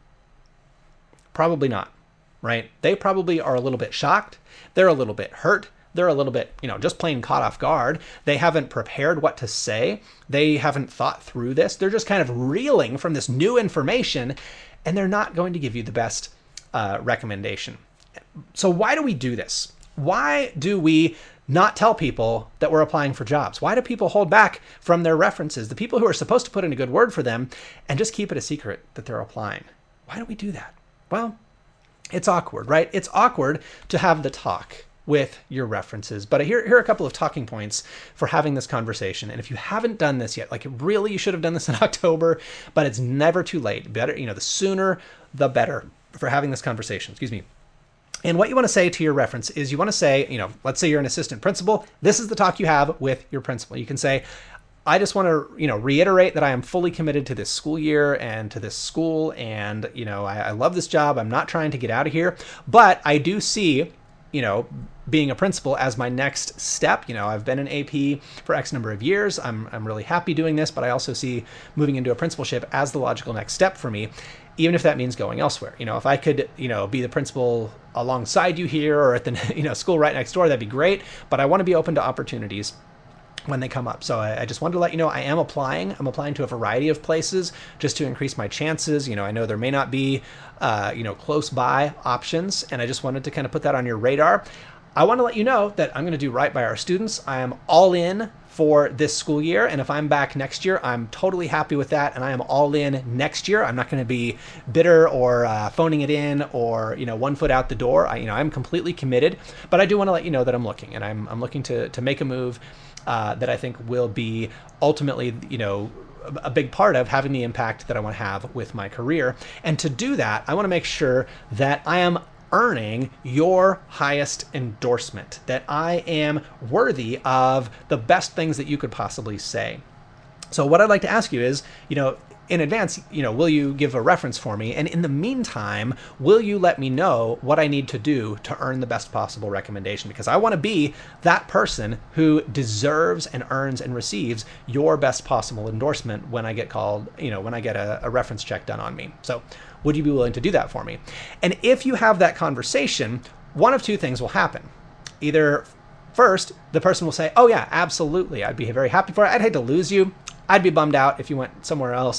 Probably not, right? They probably are a little bit shocked. They're a little bit hurt. They're a little bit, you know, just plain caught off guard. They haven't prepared what to say. They haven't thought through this. They're just kind of reeling from this new information, and they're not going to give you the best uh, recommendation. So why do we do this? Why do we not tell people that we're applying for jobs? Why do people hold back from their references, the people who are supposed to put in a good word for them, and just keep it a secret that they're applying? Why do we do that? Well, it's awkward, right? It's awkward to have the talk with your references. But here, here are a couple of talking points for having this conversation. And if you haven't done this yet, like really, you should have done this in October, but it's never too late. Better, you know, the sooner, the better for having this conversation. Excuse me. And what you want to say to your reference is you want to say, you know, let's say you're an assistant principal. This is the talk you have with your principal. You can say, I just want to, you know, reiterate that I am fully committed to this school year and to this school. And, you know, I, I love this job. I'm not trying to get out of here, but I do see, you know, being a principal as my next step. You know, I've been an A P for X number of years. I'm, I'm really happy doing this, but I also see moving into a principalship as the logical next step for me, even if that means going elsewhere. You know, if I could, you know, be the principal alongside you here or at the, you know, school right next door, that'd be great. But I want to be open to opportunities when they come up. So I, I just wanted to let you know I am applying. I'm applying to a variety of places just to increase my chances. You know, I know there may not be, uh, you know, close by options, and I just wanted to kind of put that on your radar. I want to let you know that I'm going to do right by our students. I am all in for this school year, and if I'm back next year, I'm totally happy with that, and I am all in next year. I'm not going to be bitter or uh, phoning it in or, you know, one foot out the door. I, you know, I'm completely committed, but I do want to let you know that I'm looking, and I'm I'm looking to to make a move Uh, that I think will be ultimately, you know, a big part of having the impact that I want to have with my career. And to do that, I want to make sure that I am earning your highest endorsement, that I am worthy of the best things that you could possibly say. So what I'd like to ask you is, you know, in advance, you know, will you give a reference for me? And in the meantime, will you let me know what I need to do to earn the best possible recommendation? Because I want to be that person who deserves and earns and receives your best possible endorsement when I get called, you know, when I get a, a reference check done on me. So would you be willing to do that for me? And if you have that conversation, one of two things will happen. Either first, the person will say, oh yeah, absolutely, I'd be very happy for it. I'd hate to lose you. I'd be bummed out if you went somewhere else,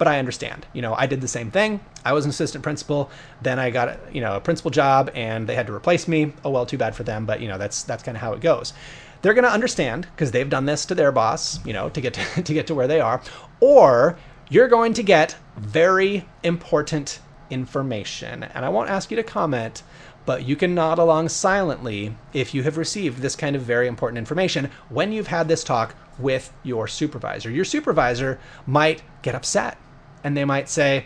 but I understand. You know, I did the same thing. I was an assistant principal, then I got, you know, a principal job and they had to replace me. Oh, well, too bad for them. But, you know, that's that's kind of how it goes. They're going to understand because they've done this to their boss, you know, to get to, to get to where they are. Or you're going to get very important information. And I won't ask you to comment, but you can nod along silently if you have received this kind of very important information when you've had this talk with your supervisor. Your supervisor might get upset and they might say,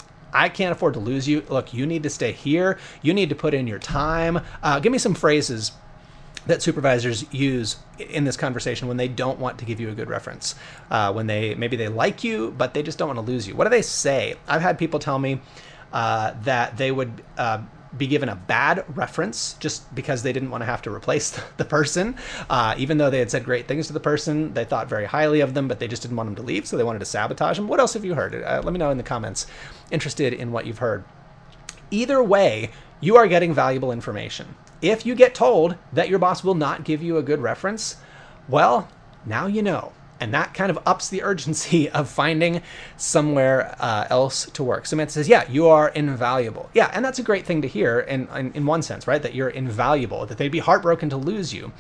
I can't afford to lose you. Look, you need to stay here. You need to put in your time. Uh, give me some phrases that supervisors use in this conversation when they don't want to give you a good reference, uh, when they maybe they like you, but they just don't want to lose you. What do they say? I've had people tell me uh, that they would uh, be given a bad reference just because they didn't want to have to replace the person, uh, even though they had said great things to the person. They thought very highly of them, but they just didn't want them to leave, so they wanted to sabotage them. What else have you heard? Uh, let me know in the comments. Interested in what you've heard. Either way, you are getting valuable information. If you get told that your boss will not give you a good reference, well, now you know. And that kind of ups the urgency of finding somewhere uh, else to work. Samantha says, yeah, you are invaluable. Yeah, and that's a great thing to hear in, in, in one sense, right? That you're invaluable, that they'd be heartbroken to lose you.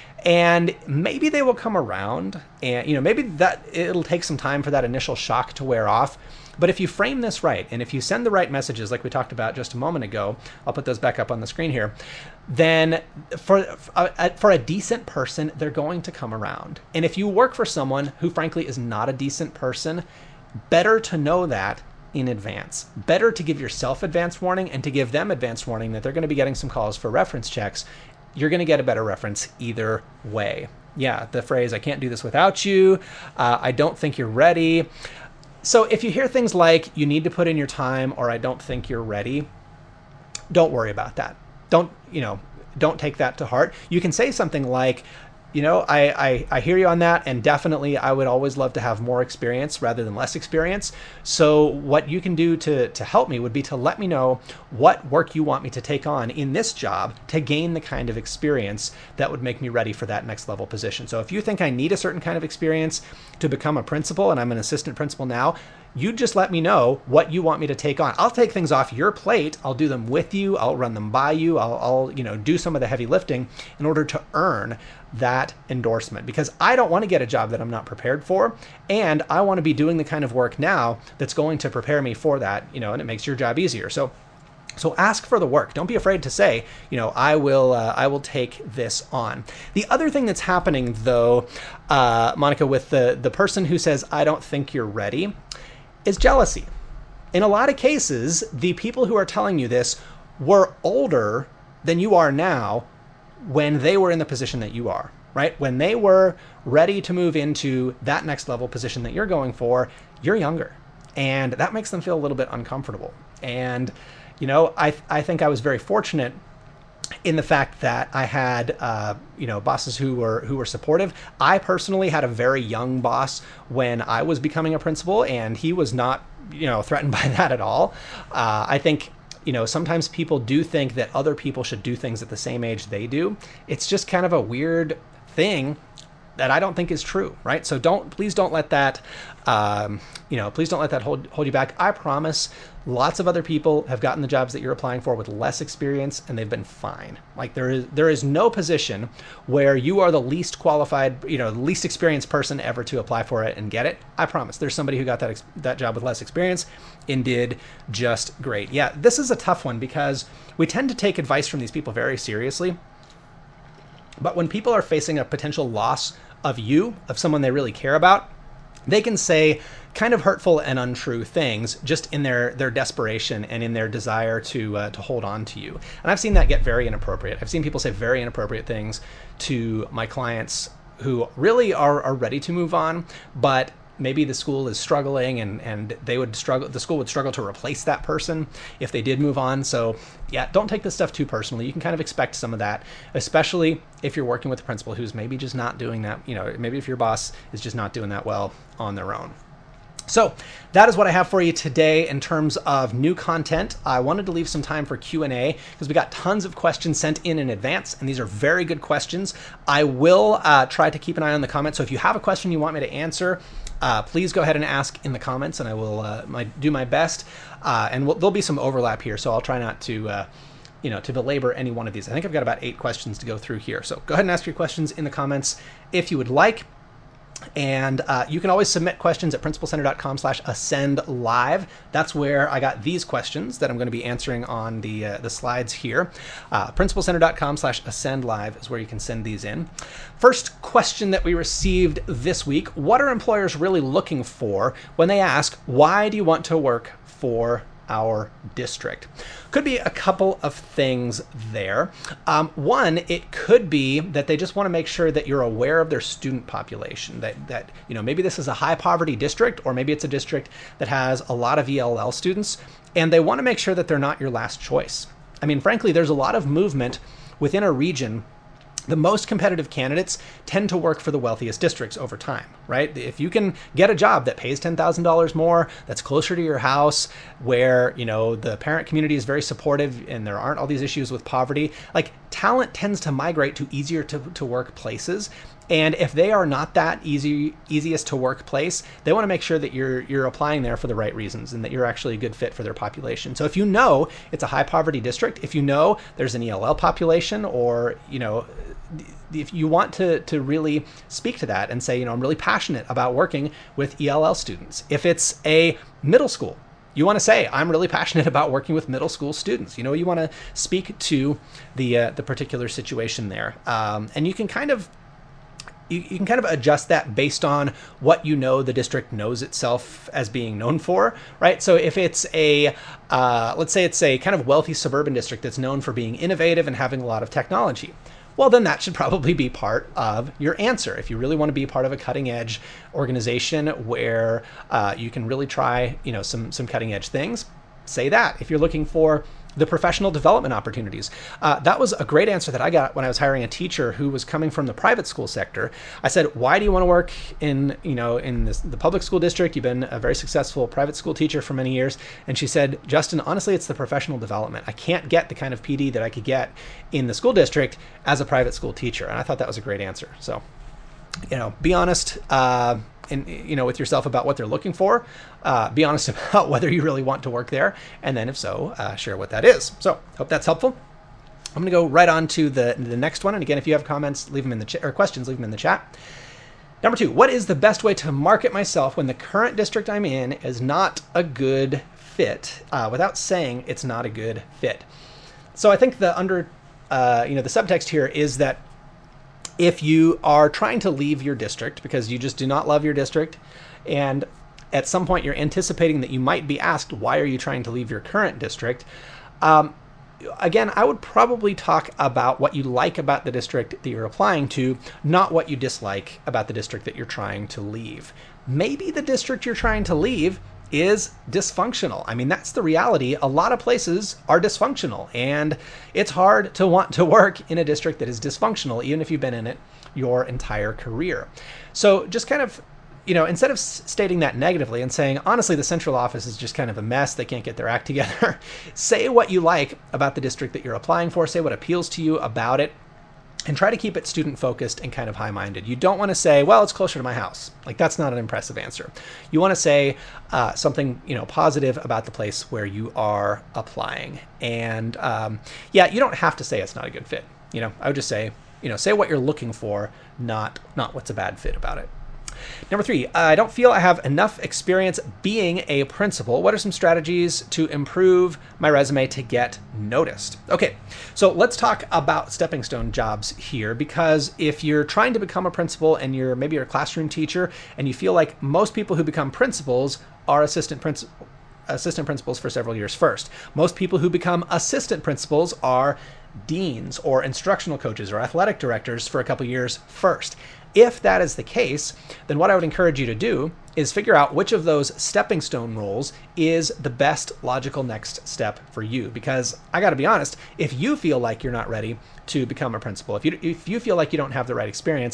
And maybe they will come around and, you know, maybe that it'll take some time for that initial shock to wear off. But if you frame this right, and if you send the right messages, like we talked about just a moment ago, I'll put those back up on the screen here, then for, for a decent person, they're going to come around. And if you work for someone who frankly is not a decent person, better to know that in advance. Better to give yourself advance warning and to give them advance warning that they're going to be getting some calls for reference checks. You're going to get a better reference either way. Yeah, the phrase, I can't do this without you. Uh, I don't think you're ready. So if you hear things like, you need to put in your time, or I don't think you're ready, don't worry about that. Don't, you know, don't take that to heart. You can say something like, you know, I, I, I hear you on that, and definitely I would always love to have more experience rather than less experience. So what you can do to, to help me would be to let me know what work you want me to take on in this job to gain the kind of experience that would make me ready for that next level position. So if you think I need a certain kind of experience to become a principal, and I'm an assistant principal now, you just let me know what you want me to take on. I'll take things off your plate. I'll do them with you. I'll run them by you. I'll, I'll, you know, do some of the heavy lifting in order to earn that endorsement, because I don't want to get a job that I'm not prepared for. And I want to be doing the kind of work now that's going to prepare me for that, you know, and it makes your job easier. So So ask for the work. Don't be afraid to say, you know, I will uh, I will take this on. The other thing that's happening, though, uh, Monica, with the, the person who says, I don't think you're ready, is jealousy. In a lot of cases, the people who are telling you this were older than you are now when they were in the position that you are, right? When they were ready to move into that next level position that you're going for, you're younger. And that makes them feel a little bit uncomfortable. And you know, I I think I was very fortunate in the fact that I had uh, you know, bosses who were who were supportive. I personally had a very young boss when I was becoming a principal, and he was not, you know, threatened by that at all. Uh, I think, you know, sometimes people do think that other people should do things at the same age they do. It's just kind of a weird thing that I don't think is true, right? So don't, please don't let that, um, you know, please don't let that hold hold you back. I promise lots of other people have gotten the jobs that you're applying for with less experience, and they've been fine. Like there is there is no position where you are the least qualified, you know, the least experienced person ever to apply for it and get it. I promise there's somebody who got that ex- that job with less experience and did just great. Yeah, this is a tough one because we tend to take advice from these people very seriously. But when people are facing a potential loss of you, of someone they really care about, they can say kind of hurtful and untrue things just in their their desperation and in their desire to uh, to hold on to you. And I've seen that get very inappropriate. I've seen people say very inappropriate things to my clients who really are, are ready to move on, but maybe the school is struggling and, and they would struggle, the school would struggle to replace that person if they did move on. So yeah, don't take this stuff too personally. You can kind of expect some of that, especially if you're working with a principal who's maybe just not doing that, you know, maybe if your boss is just not doing that well on their own. So that is what I have for you today in terms of new content. I wanted to leave some time for Q and A because we got tons of questions sent in in advance, and these are very good questions. I will uh, try to keep an eye on the comments. So if you have a question you want me to answer, uh, please go ahead and ask in the comments, and I will uh, my, do my best. Uh, and we'll, there'll be some overlap here, so I'll try not to uh, you know, to belabor any one of these. I think I've got about eight questions to go through here. So go ahead and ask your questions in the comments if you would like. And uh, you can always submit questions at principalcenter.com slash ascend live. That's where I got these questions that I'm going to be answering on the uh, the slides here. Uh, principalcenter.com slash ascend live is where you can send these in. First question that we received this week: what are employers really looking for when they ask, why do you want to work for our district? Could be a couple of things there. Um, one, it could be that they just want to make sure that you're aware of their student population, that, that, you know, maybe this is a high poverty district, or maybe it's a district that has a lot of E L L students, and they want to make sure that they're not your last choice. I mean, frankly, there's a lot of movement within a region. The most competitive candidates tend to work for the wealthiest districts over time, right? If you can get a job that pays ten thousand dollars more, that's closer to your house, where, you know, the parent community is very supportive and there aren't all these issues with poverty, like, talent tends to migrate to easier to, to work places. And if they are not that easy, easiest to work place, they want to make sure that you're you're applying there for the right reasons and that you're actually a good fit for their population. So if you know it's a high poverty district, if you know there's an E L L population, or, you know, if you want to to really speak to that and say, you know, I'm really passionate about working with E L L students. If it's a middle school, you want to say, I'm really passionate about working with middle school students. You know, you want to speak to the uh, the particular situation there, um, and you can kind of You, you can kind of adjust that based on what you know the district knows itself as being known for, right? So if it's a, uh, let's say it's a kind of wealthy suburban district that's known for being innovative and having a lot of technology, well, then that should probably be part of your answer. If you really want to be part of a cutting edge organization where uh, you can really try, you know, some, some cutting edge things, say that. If you're looking for the professional development opportunities. Uh, that was a great answer that I got when I was hiring a teacher who was coming from the private school sector. I said, why do you want to work in, you know, in this, the public school district? You've been a very successful private school teacher for many years. And she said, Justin, honestly, it's the professional development. I can't get the kind of P D that I could get in the school district as a private school teacher. And I thought that was a great answer. So, you know, be honest, uh, and, you know, with yourself about what they're looking for. Uh, be honest about whether you really want to work there, and then if so, uh, share what that is. So, hope that's helpful. I'm going to go right on to the the next one. And again, if you have comments, leave them in the chat, or questions, leave them in the chat. Number two, what is the best way to market myself when the current district I'm in is not a good fit, uh, without saying it's not a good fit? So I think the under, uh, you know, the subtext here is that if you are trying to leave your district because you just do not love your district, and at some point you're anticipating that you might be asked, why are you trying to leave your current district? Um, again, I would probably talk about what you like about the district that you're applying to, not what you dislike about the district that you're trying to leave. Maybe the district you're trying to leave is dysfunctional. I mean, that's the reality. A lot of places are dysfunctional, and it's hard to want to work in a district that is dysfunctional, even if you've been in it your entire career. So just kind of, you know, instead of stating that negatively and saying, honestly, the central office is just kind of a mess, they can't get their act together, say what you like about the district that you're applying for, say what appeals to you about it, and try to keep it student focused and kind of high minded. You don't want to say, well, it's closer to my house. Like, that's not an impressive answer. You want to say uh, something, you know, positive about the place where you are applying. And um, yeah, you don't have to say it's not a good fit. You know, I would just say, you know, say what you're looking for, not, not what's a bad fit about it. Number three, I don't feel I have enough experience being a principal. What are some strategies to improve my resume to get noticed? Okay, so let's talk about stepping stone jobs here, because if you're trying to become a principal and you're maybe you're a classroom teacher and you feel like most people who become principals are assistant principal, assistant principals for several years first. Most people who become assistant principals are deans or instructional coaches or athletic directors for a couple years first. If that is the case, then what I would encourage you to do is figure out which of those stepping stone roles is the best logical next step for you. Because I got to be honest, if you feel like you're not ready to become a principal, if you if you feel like you don't have the right experience,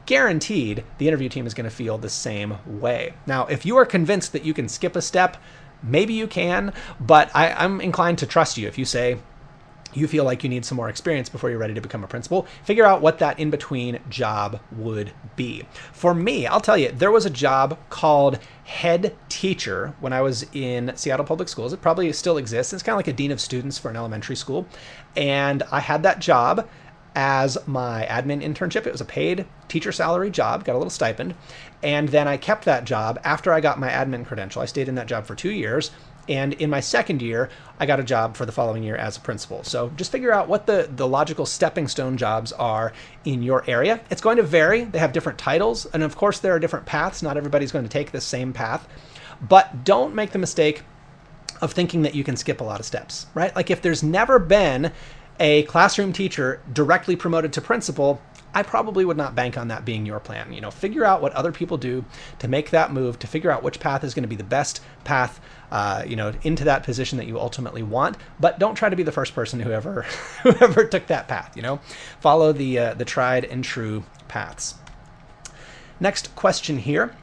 guaranteed the interview team is going to feel the same way. Now, if you are convinced that you can skip a step, maybe you can, but I, I'm inclined to trust you. If you say you feel like you need some more experience before you're ready to become a principal, figure out what that in-between job would be. For me, I'll tell you, there was a job called head teacher when I was in Seattle Public Schools. It probably still exists. It's kind of like a dean of students for an elementary school. And I had that job as my admin internship. It was a paid teacher salary job, got a little stipend. And then I kept that job after I got my admin credential. I stayed in that job for two years. And in my second year, I got a job for the following year as a principal. So just figure out what the, the logical stepping stone jobs are in your area. It's going to vary. They have different titles. And of course, there are different paths. Not everybody's going to take the same path. But don't make the mistake of thinking that you can skip a lot of steps, right? Like if there's never been a classroom teacher directly promoted to principal, I probably would not bank on that being your plan. You know, figure out what other people do to make that move, to figure out which path is going to be the best path, uh, you know, into that position that you ultimately want. But don't try to be the first person who ever, whoever took that path. You know, follow the uh, the tried and true paths. Next question here.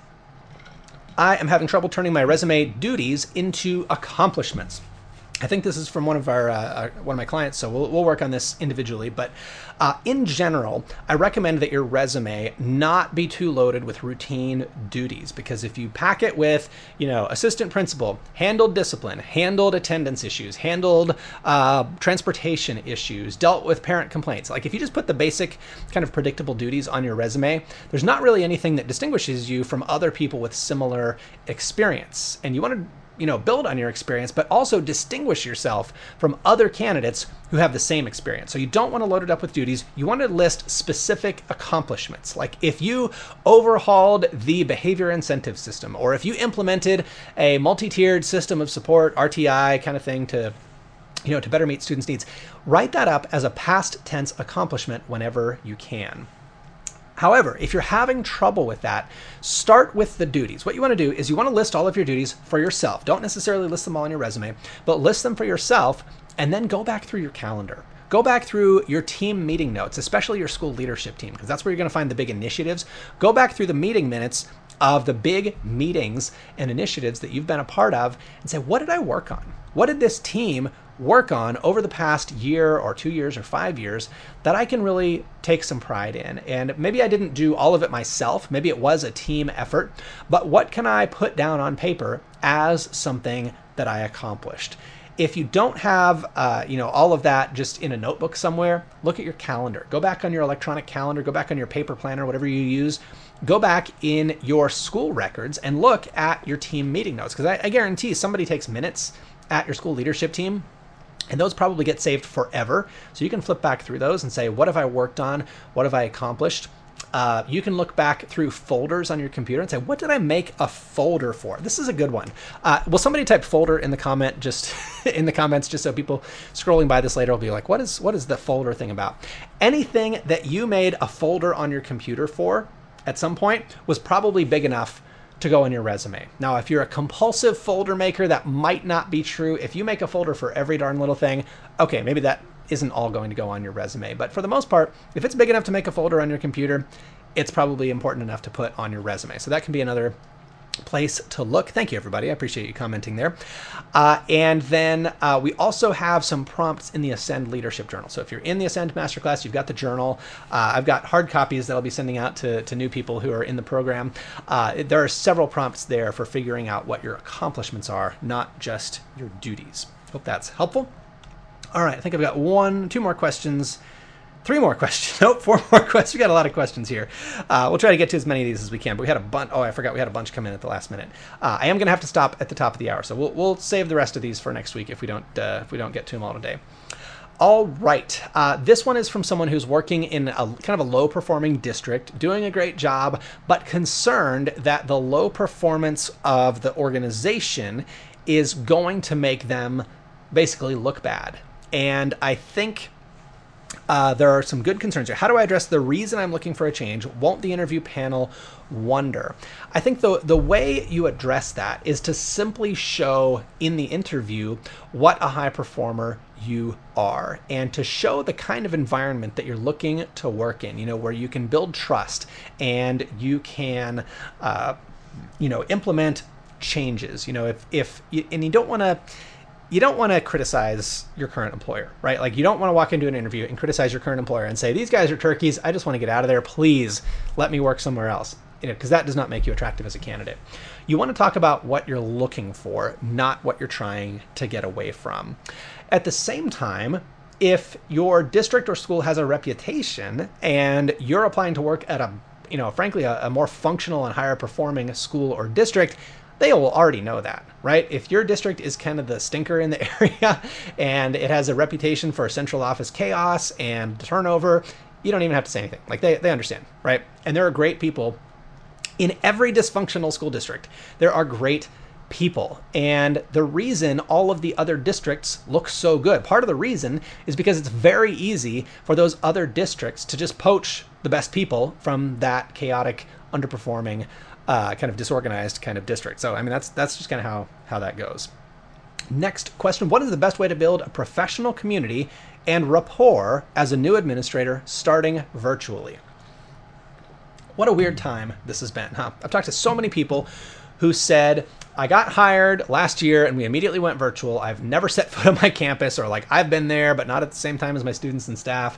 I am having trouble turning my resume duties into accomplishments. I think this is from one of our, uh, our one of my clients, so we'll, we'll work on this individually. But uh, in general, I recommend that your resume not be too loaded with routine duties, because if you pack it with, you know, assistant principal, handled discipline, handled attendance issues, handled uh, transportation issues, dealt with parent complaints, like if you just put the basic kind of predictable duties on your resume, there's not really anything that distinguishes you from other people with similar experience. And you want to you know, build on your experience, but also distinguish yourself from other candidates who have the same experience. So you don't want to load it up with duties. You want to list specific accomplishments. Like if you overhauled the behavior incentive system, or if you implemented a multi-tiered system of support, R T I kind of thing to, you know, to better meet students' needs, write that up as a past tense accomplishment whenever you can. However, if you're having trouble with that, start with the duties. What you want to do is you want to list all of your duties for yourself. Don't necessarily list them all on your resume, but list them for yourself and then go back through your calendar. Go back through your team meeting notes, especially your school leadership team, because that's where you're going to find the big initiatives. Go back through the meeting minutes of the big meetings and initiatives that you've been a part of and say, what did I work on? What did this team work on over the past year or two years or five years that I can really take some pride in? And maybe I didn't do all of it myself. Maybe it was a team effort, but what can I put down on paper as something that I accomplished? If you don't have, uh, you know, all of that just in a notebook somewhere, look at your calendar. Go back on your electronic calendar, go back on your paper planner, whatever you use. Go back in your school records and look at your team meeting notes, because I, I guarantee somebody takes minutes at your school leadership team, and those probably get saved forever. So you can flip back through those and say, what have I worked on? What have I accomplished? Uh, you can look back through folders on your computer and say, what did I make a folder for? This is a good one. Uh, will somebody type folder in the comment, just in the comments, just so people scrolling by this later will be like, what is, what is the folder thing about? Anything that you made a folder on your computer for at some point was probably big enough to go in your resume. Now, if you're a compulsive folder maker, that might not be true. If you make a folder for every darn little thing, okay, maybe that isn't all going to go on your resume. But for the most part, if it's big enough to make a folder on your computer, it's probably important enough to put on your resume. So that can be another place to look. Thank you, everybody. I appreciate you commenting there. Uh, and then uh, we also have some prompts in the Ascend Leadership Journal. So if you're in the Ascend Masterclass, you've got the journal. Uh, I've got hard copies that I'll be sending out to, to new people who are in the program. Uh, there are several prompts there for figuring out what your accomplishments are, not just your duties. Hope that's helpful. All right, I think I've got one, two more questions. Three more questions. Nope, four more questions. We got a lot of questions here. Uh, we'll try to get to as many of these as we can. But we had a bunch. Oh, I forgot we had a bunch come in at the last minute. Uh, I am going to have to stop at the top of the hour, so we'll we'll save the rest of these for next week if we don't uh, if we don't get to them all today. All right. Uh, this one is from someone who's working in a kind of a low performing district, doing a great job, but concerned that the low performance of the organization is going to make them basically look bad. And I think Uh, there are some good concerns here. How do I address the reason I'm looking for a change? Won't the interview panel wonder? I think the the way you address that is to simply show in the interview what a high performer you are, and to show the kind of environment that you're looking to work in, you know, where you can build trust and you can, uh, you know, implement changes. You know, if, if you, and you don't want to, you don't want to criticize your current employer, right? Like, you don't want to walk into an interview and criticize your current employer and say, these guys are turkeys, I just want to get out of there. Please let me work somewhere else. You know, because that does not make you attractive as a candidate. You want to talk about what you're looking for, not what you're trying to get away from. At the same time, if your district or school has a reputation and you're applying to work at a, you know, frankly, a, a more functional and higher performing school or district, they will already know that, right? If your district is kind of the stinker in the area and it has a reputation for central office chaos and turnover, you don't even have to say anything. Like, they, they understand, right? And there are great people in every dysfunctional school district. There are great people. And the reason all of the other districts look so good, part of the reason is because it's very easy for those other districts to just poach the best people from that chaotic, underperforming, uh, kind of disorganized kind of district. So, I mean, that's that's just kind of how, how that goes. Next question, what is the best way to build a professional community and rapport as a new administrator starting virtually? What a weird time this has been, huh? I've talked to so many people who said, I got hired last year and we immediately went virtual. I've never set foot on my campus, or like, I've been there, but not at the same time as my students and staff.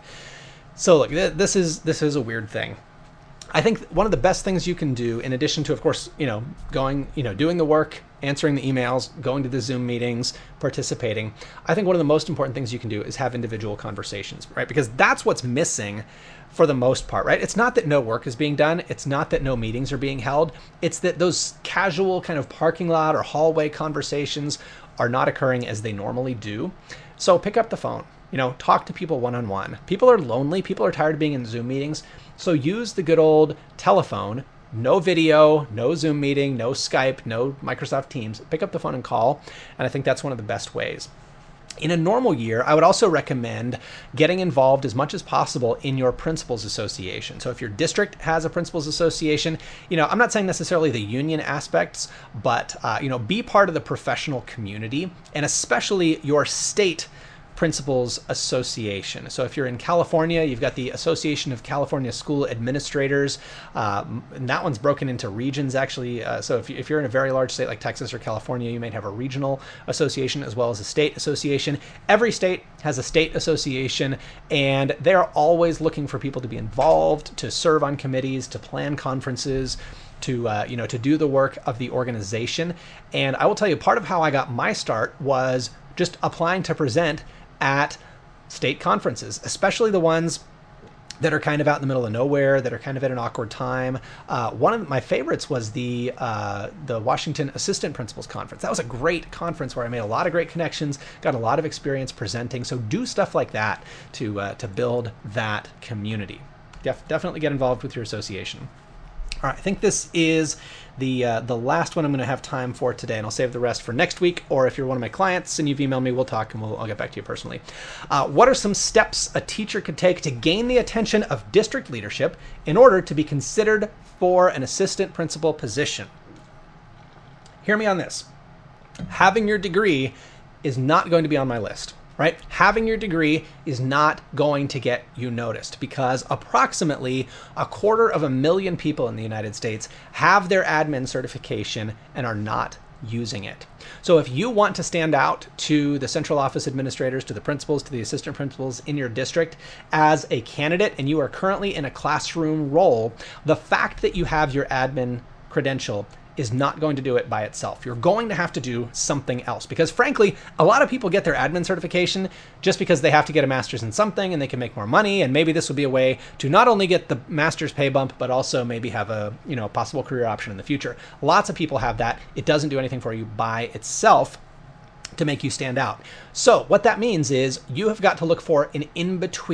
So look, this is this is a weird thing. I think one of the best things you can do, in addition to, of course, you know, going, you know, doing the work, answering the emails, going to the Zoom meetings, participating, I think one of the most important things you can do is have individual conversations, right? Because that's what's missing for the most part, right? It's not that no work is being done. It's not that no meetings are being held. It's that those casual kind of parking lot or hallway conversations are not occurring as they normally do. So pick up the phone, you know, talk to people one-on-one. People are lonely. People are tired of being in Zoom meetings. So use the good old telephone, no video, no Zoom meeting, no Skype, no Microsoft Teams. Pick up the phone and call. And I think that's one of the best ways. In a normal year, I would also recommend getting involved as much as possible in your principals association. So if your district has a principals association, you know, I'm not saying necessarily the union aspects, but, uh, you know, be part of the professional community, and especially your state Principals Association. So if you're in California, you've got the Association of California School Administrators, um, and that one's broken into regions, actually. Uh, so if, you, if you're in a very large state like Texas or California, you might have a regional association as well as a state association. Every state has a state association, and they're always looking for people to be involved, to serve on committees, to plan conferences, to uh, you know, to do the work of the organization. And I will tell you, part of how I got my start was just applying to present at state conferences, especially the ones that are kind of out in the middle of nowhere, that are kind of at an awkward time. Uh, one of my favorites was the uh, the Washington Assistant Principals Conference. That was a great conference where I made a lot of great connections, got a lot of experience presenting. So do stuff like that to uh, to build that community. Def- definitely get involved with your association. All right, I think this is the uh, the last one I'm going to have time for today, and I'll save the rest for next week. Or if you're one of my clients and you've emailed me, we'll talk and we'll, I'll get back to you personally. Uh, what are some steps a teacher could take to gain the attention of district leadership in order to be considered for an assistant principal position? Hear me on this. Having your degree is not going to be on my list. Right? Having your degree is not going to get you noticed, because approximately a quarter of a million people in the United States have their admin certification and are not using it. So if you want to stand out to the central office administrators, to the principals, to the assistant principals in your district as a candidate, and you are currently in a classroom role, the fact that you have your admin credential is not going to do it by itself. You're going to have to do something else, because frankly, a lot of people get their admin certification just because they have to get a master's in something and they can make more money. And maybe this will be a way to not only get the master's pay bump, but also maybe have a, you know, possible career option in the future. Lots of people have that. It doesn't do anything for you by itself to make you stand out. So what that means is you have got to look for an in-between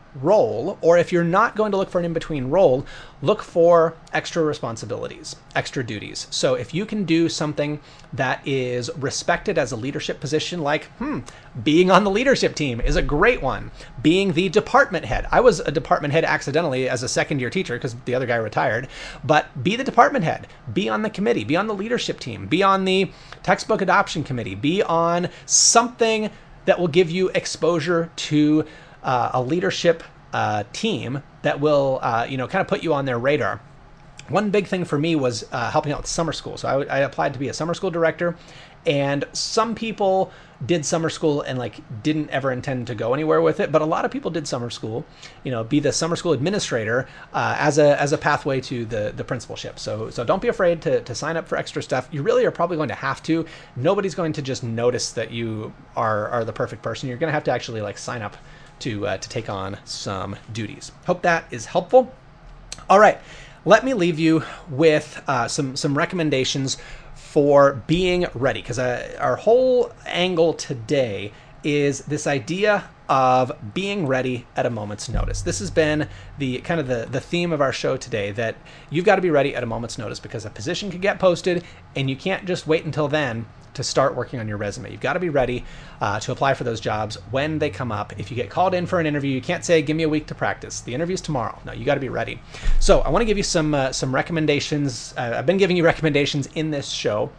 role, or if you're not going to look for an in-between role, look for extra responsibilities, extra duties. So if you can do something that is respected as a leadership position, like hmm, being on the leadership team is a great one. Being the department head. I was a department head accidentally as a second year teacher because the other guy retired, but be the department head, be on the committee, be on the leadership team, be on the textbook adoption committee, be on something that will give you exposure to Uh, a leadership uh, team that will, uh, you know, kind of put you on their radar. One big thing for me was uh, helping out with summer school. So I, I applied to be a summer school director, and some people did summer school and like didn't ever intend to go anywhere with it. But a lot of people did summer school, you know, be the summer school administrator uh, as a as a pathway to the the principalship. So so don't be afraid to to sign up for extra stuff. You really are probably going to have to. Nobody's going to just notice that you are are the perfect person. You're going to have to actually like sign up to uh, to take on some duties. Hope that is helpful. All right, let me leave you with uh, some some recommendations for being ready, because uh, our whole angle today is this idea of being ready at a moment's notice. This has been the kind of the, the theme of our show today, that you've got to be ready at a moment's notice because a position could get posted and you can't just wait until then to start working on your resume. You've got to be ready uh, to apply for those jobs when they come up. If you get called in for an interview, you can't say, give me a week to practice. The interview's tomorrow. No, you got to be ready. So I want to give you some uh, some recommendations. Uh, I've been giving you recommendations in this show.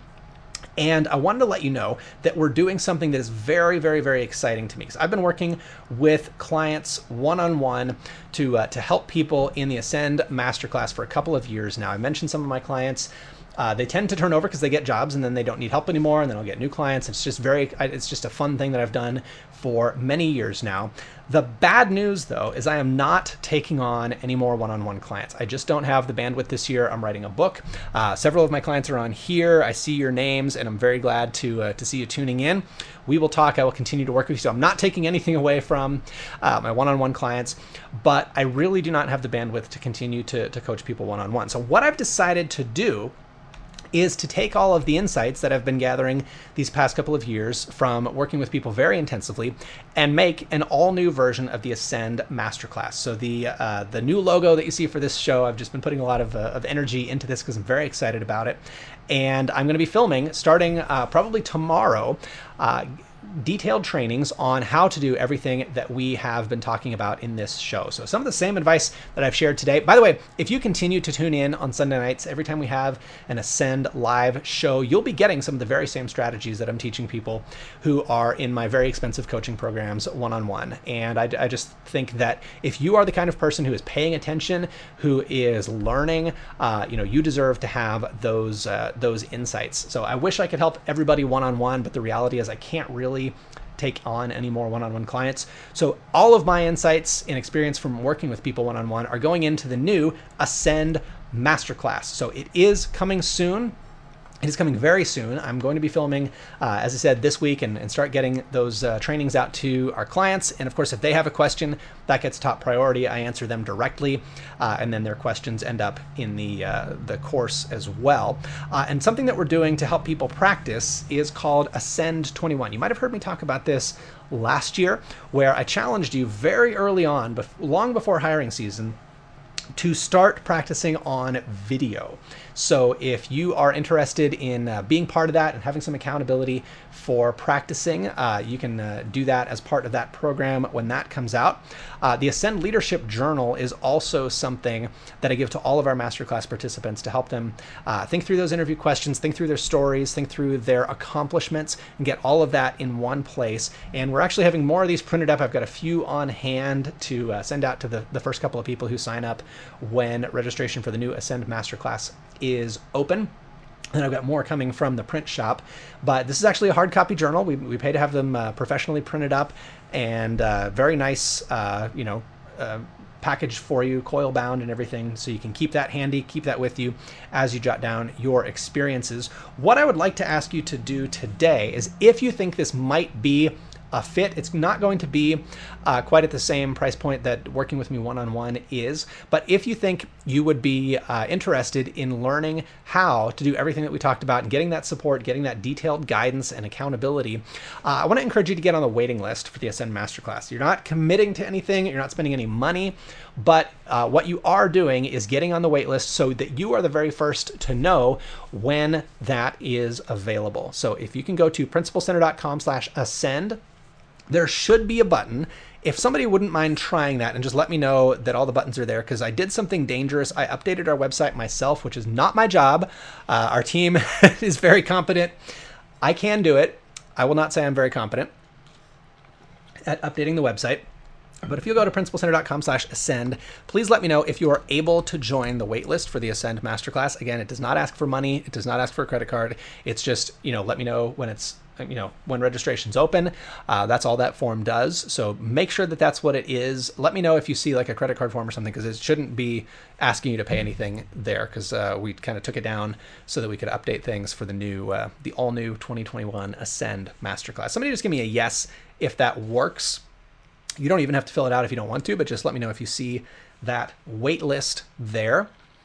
And I wanted to let you know that we're doing something that is very, very, very exciting to me. Because I've been working with clients one-on-one to uh, to help people in the Ascend Masterclass for a couple of years now. I mentioned some of my clients. Uh, they tend to turn over because they get jobs and then they don't need help anymore, and then I'll get new clients. It's just very, it's just a fun thing that I've done for many years now. The bad news, though, is I am not taking on any more one-on-one clients. I just don't have the bandwidth this year. I'm writing a book. Uh, several of my clients are on here. I see your names, and I'm very glad to uh, to see you tuning in. We will talk. I will continue to work with you. So I'm not taking anything away from uh, my one-on-one clients, but I really do not have the bandwidth to continue to, to coach people one-on-one. So what I've decided to do is to take all of the insights that I've been gathering these past couple of years from working with people very intensively and make an all new version of the Ascend Masterclass. So the uh, the new logo that you see for this show, I've just been putting a lot of, uh, of energy into this because I'm very excited about it. And I'm going to be filming starting uh, probably tomorrow, uh, detailed trainings on how to do everything that we have been talking about in this show. So some of the same advice that I've shared today. By the way, if you continue to tune in on Sunday nights, every time we have an Ascend live show, you'll be getting some of the very same strategies that I'm teaching people who are in my very expensive coaching programs one-on-one. And I, I just think that if you are the kind of person who is paying attention, who is learning, uh, you know, you deserve to have those uh, those insights. So I wish I could help everybody one-on-one, but the reality is I can't really take on any more one-on-one clients. So all of my insights and experience from working with people one-on-one are going into the new Ascend Masterclass. So it is coming soon. It is coming very soon. I'm going to be filming, uh, as I said, this week and, and start getting those uh, trainings out to our clients. And of course, if they have a question, that gets top priority. I answer them directly, uh, and then their questions end up in the uh, the course as well. Uh, and something that we're doing to help people practice is called Ascend twenty-one. You might have heard me talk about this last year, where I challenged you very early on, bef- long before hiring season, to start practicing on video. So if you are interested in uh, being part of that and having some accountability for practicing, uh, you can uh, do that as part of that program when that comes out. Uh, the Ascend Leadership Journal is also something that I give to all of our masterclass participants to help them uh, think through those interview questions, think through their stories, think through their accomplishments, and get all of that in one place. And we're actually having more of these printed up. I've got a few on hand to uh, send out to the, the first couple of people who sign up when registration for the new Ascend Masterclass is open. And I've got more coming from the print shop, but this is actually a hard copy journal. We, we pay to have them uh, professionally printed up, and uh, very nice, uh, you know, uh, package for you, coil bound and everything, so you can keep that handy, keep that with you as you jot down your experiences. What I would like to ask you to do today is, if you think this might be a fit, it's not going to be uh, quite at the same price point that working with me one-on-one is, but if you think you would be uh, interested in learning how to do everything that we talked about and getting that support, getting that detailed guidance and accountability, uh, I want to encourage you to get on the waiting list for the Ascend Masterclass. You're not committing to anything, you're not spending any money, but uh, what you are doing is getting on the wait list so that you are the very first to know when that is available. So if you can go to principal center dot com slash ascend, there should be a button. If somebody wouldn't mind trying that and just let me know that all the buttons are there, because I did something dangerous. I updated our website myself, which is not my job. Uh, our team is very competent. I can do it. I will not say I'm very competent at updating the website. But if you go to principal center dot com slash ascend, please let me know if you are able to join the waitlist for the Ascend Masterclass. Again, it does not ask for money. It does not ask for a credit card. It's just, you know, let me know when it's, you know, when registration's open. Uh, that's all that form does. So make sure that that's what it is. Let me know if you see like a credit card form or something, because it shouldn't be asking you to pay anything there, because uh, we kind of took it down so that we could update things for the new, uh, the all new twenty twenty-one Ascend Masterclass. Somebody just give me a yes if that works. You don't even have to fill it out if you don't want to, but just let me know if you see that wait list there.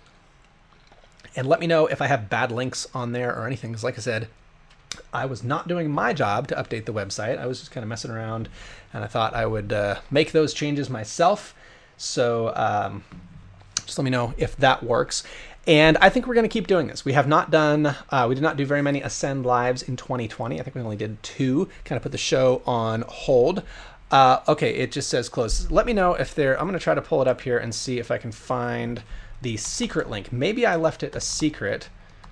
And let me know if I have bad links on there or anything, because like I said, I was not doing my job to update the website. I was just kind of messing around, and I thought I would uh, make those changes myself. So um, just let me know if that works. And I think we're going to keep doing this. We have not done, uh, we did not do very many Ascend Lives in twenty twenty. I think we only did two, kind of put the show on hold. Uh, okay, it just says close. Let me know if there, I'm going to try to pull it up here and see if I can find the secret link. Maybe I left it a secret.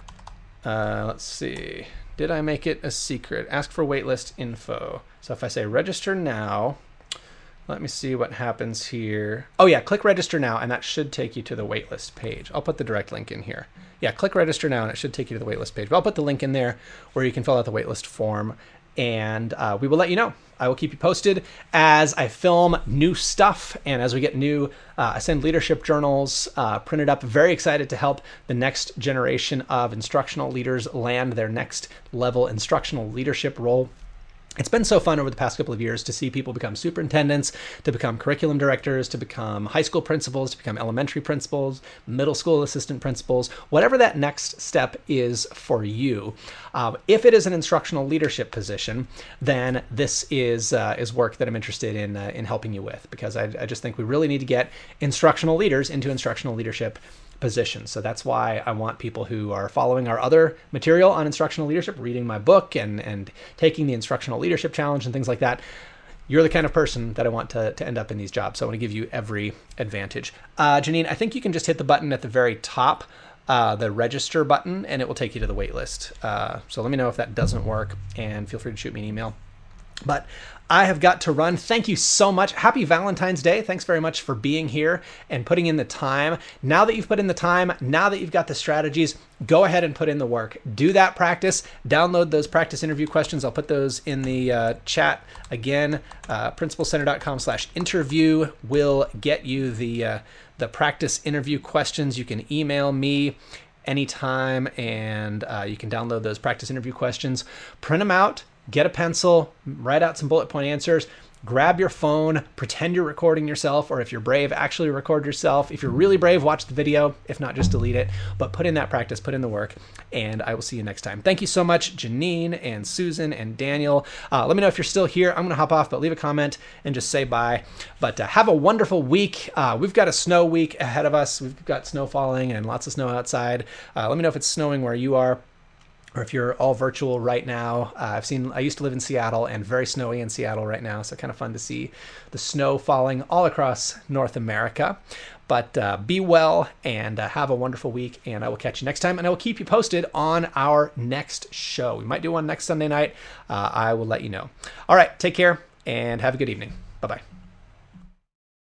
Uh, let's see. Did I make it a secret? Ask for waitlist info. So if I say register now, let me see what happens here. Oh yeah, click register now, and that should take you to the waitlist page. I'll put the direct link in here. Yeah, click register now, and it should take you to the waitlist page. But I'll put the link in there where you can fill out the waitlist form, and uh, we will let you know. I will keep you posted as I film new stuff and as we get new uh, Ascend Leadership Journals uh, printed up. Very excited to help the next generation of instructional leaders land their next level instructional leadership role. It's been so fun over the past couple of years to see people become superintendents, to become curriculum directors, to become high school principals, to become elementary principals, middle school assistant principals, whatever that next step is for you. Uh, if it is an instructional leadership position, then this is uh, is work that I'm interested in uh, in helping you with, because I, I just think we really need to get instructional leaders into instructional leadership positions. So that's why I want people who are following our other material on instructional leadership, reading my book and, and taking the instructional leadership challenge and things like that. You're the kind of person that I want to, to end up in these jobs. So I want to give you every advantage. Uh, Janine, I think you can just hit the button at the very top, uh, the register button, and it will take you to the wait list. Uh, so let me know if that doesn't work, and feel free to shoot me an email. But I have got to run. Thank you so much. Happy Valentine's Day. Thanks very much for being here and putting in the time. Now that you've put in the time, now that you've got the strategies, go ahead and put in the work. Do that practice. Download those practice interview questions. I'll put those in the uh, chat again. Uh, principal center dot com slash interview will get you the, uh, the practice interview questions. You can email me anytime, and uh, you can download those practice interview questions, print them out, get a pencil, write out some bullet point answers, grab your phone, pretend you're recording yourself, or if you're brave, actually record yourself. If you're really brave, watch the video. If not, just delete it. But put in that practice, put in the work, and I will see you next time. Thank you so much, Janine and Susan and Daniel. Uh, let me know if you're still here. I'm going to hop off, but leave a comment and just say bye. But uh, have a wonderful week. Uh, we've got a snow week ahead of us. We've got snow falling and lots of snow outside. Uh, let me know if it's snowing where you are, or if you're all virtual right now. uh, I've seen, I used to live in Seattle, and very snowy in Seattle right now. So kind of fun to see the snow falling all across North America. But uh, be well and uh, have a wonderful week, and I will catch you next time, and I will keep you posted on our next show. We might do one next Sunday night. Uh, I will let you know. All right, take care and have a good evening. Bye-bye.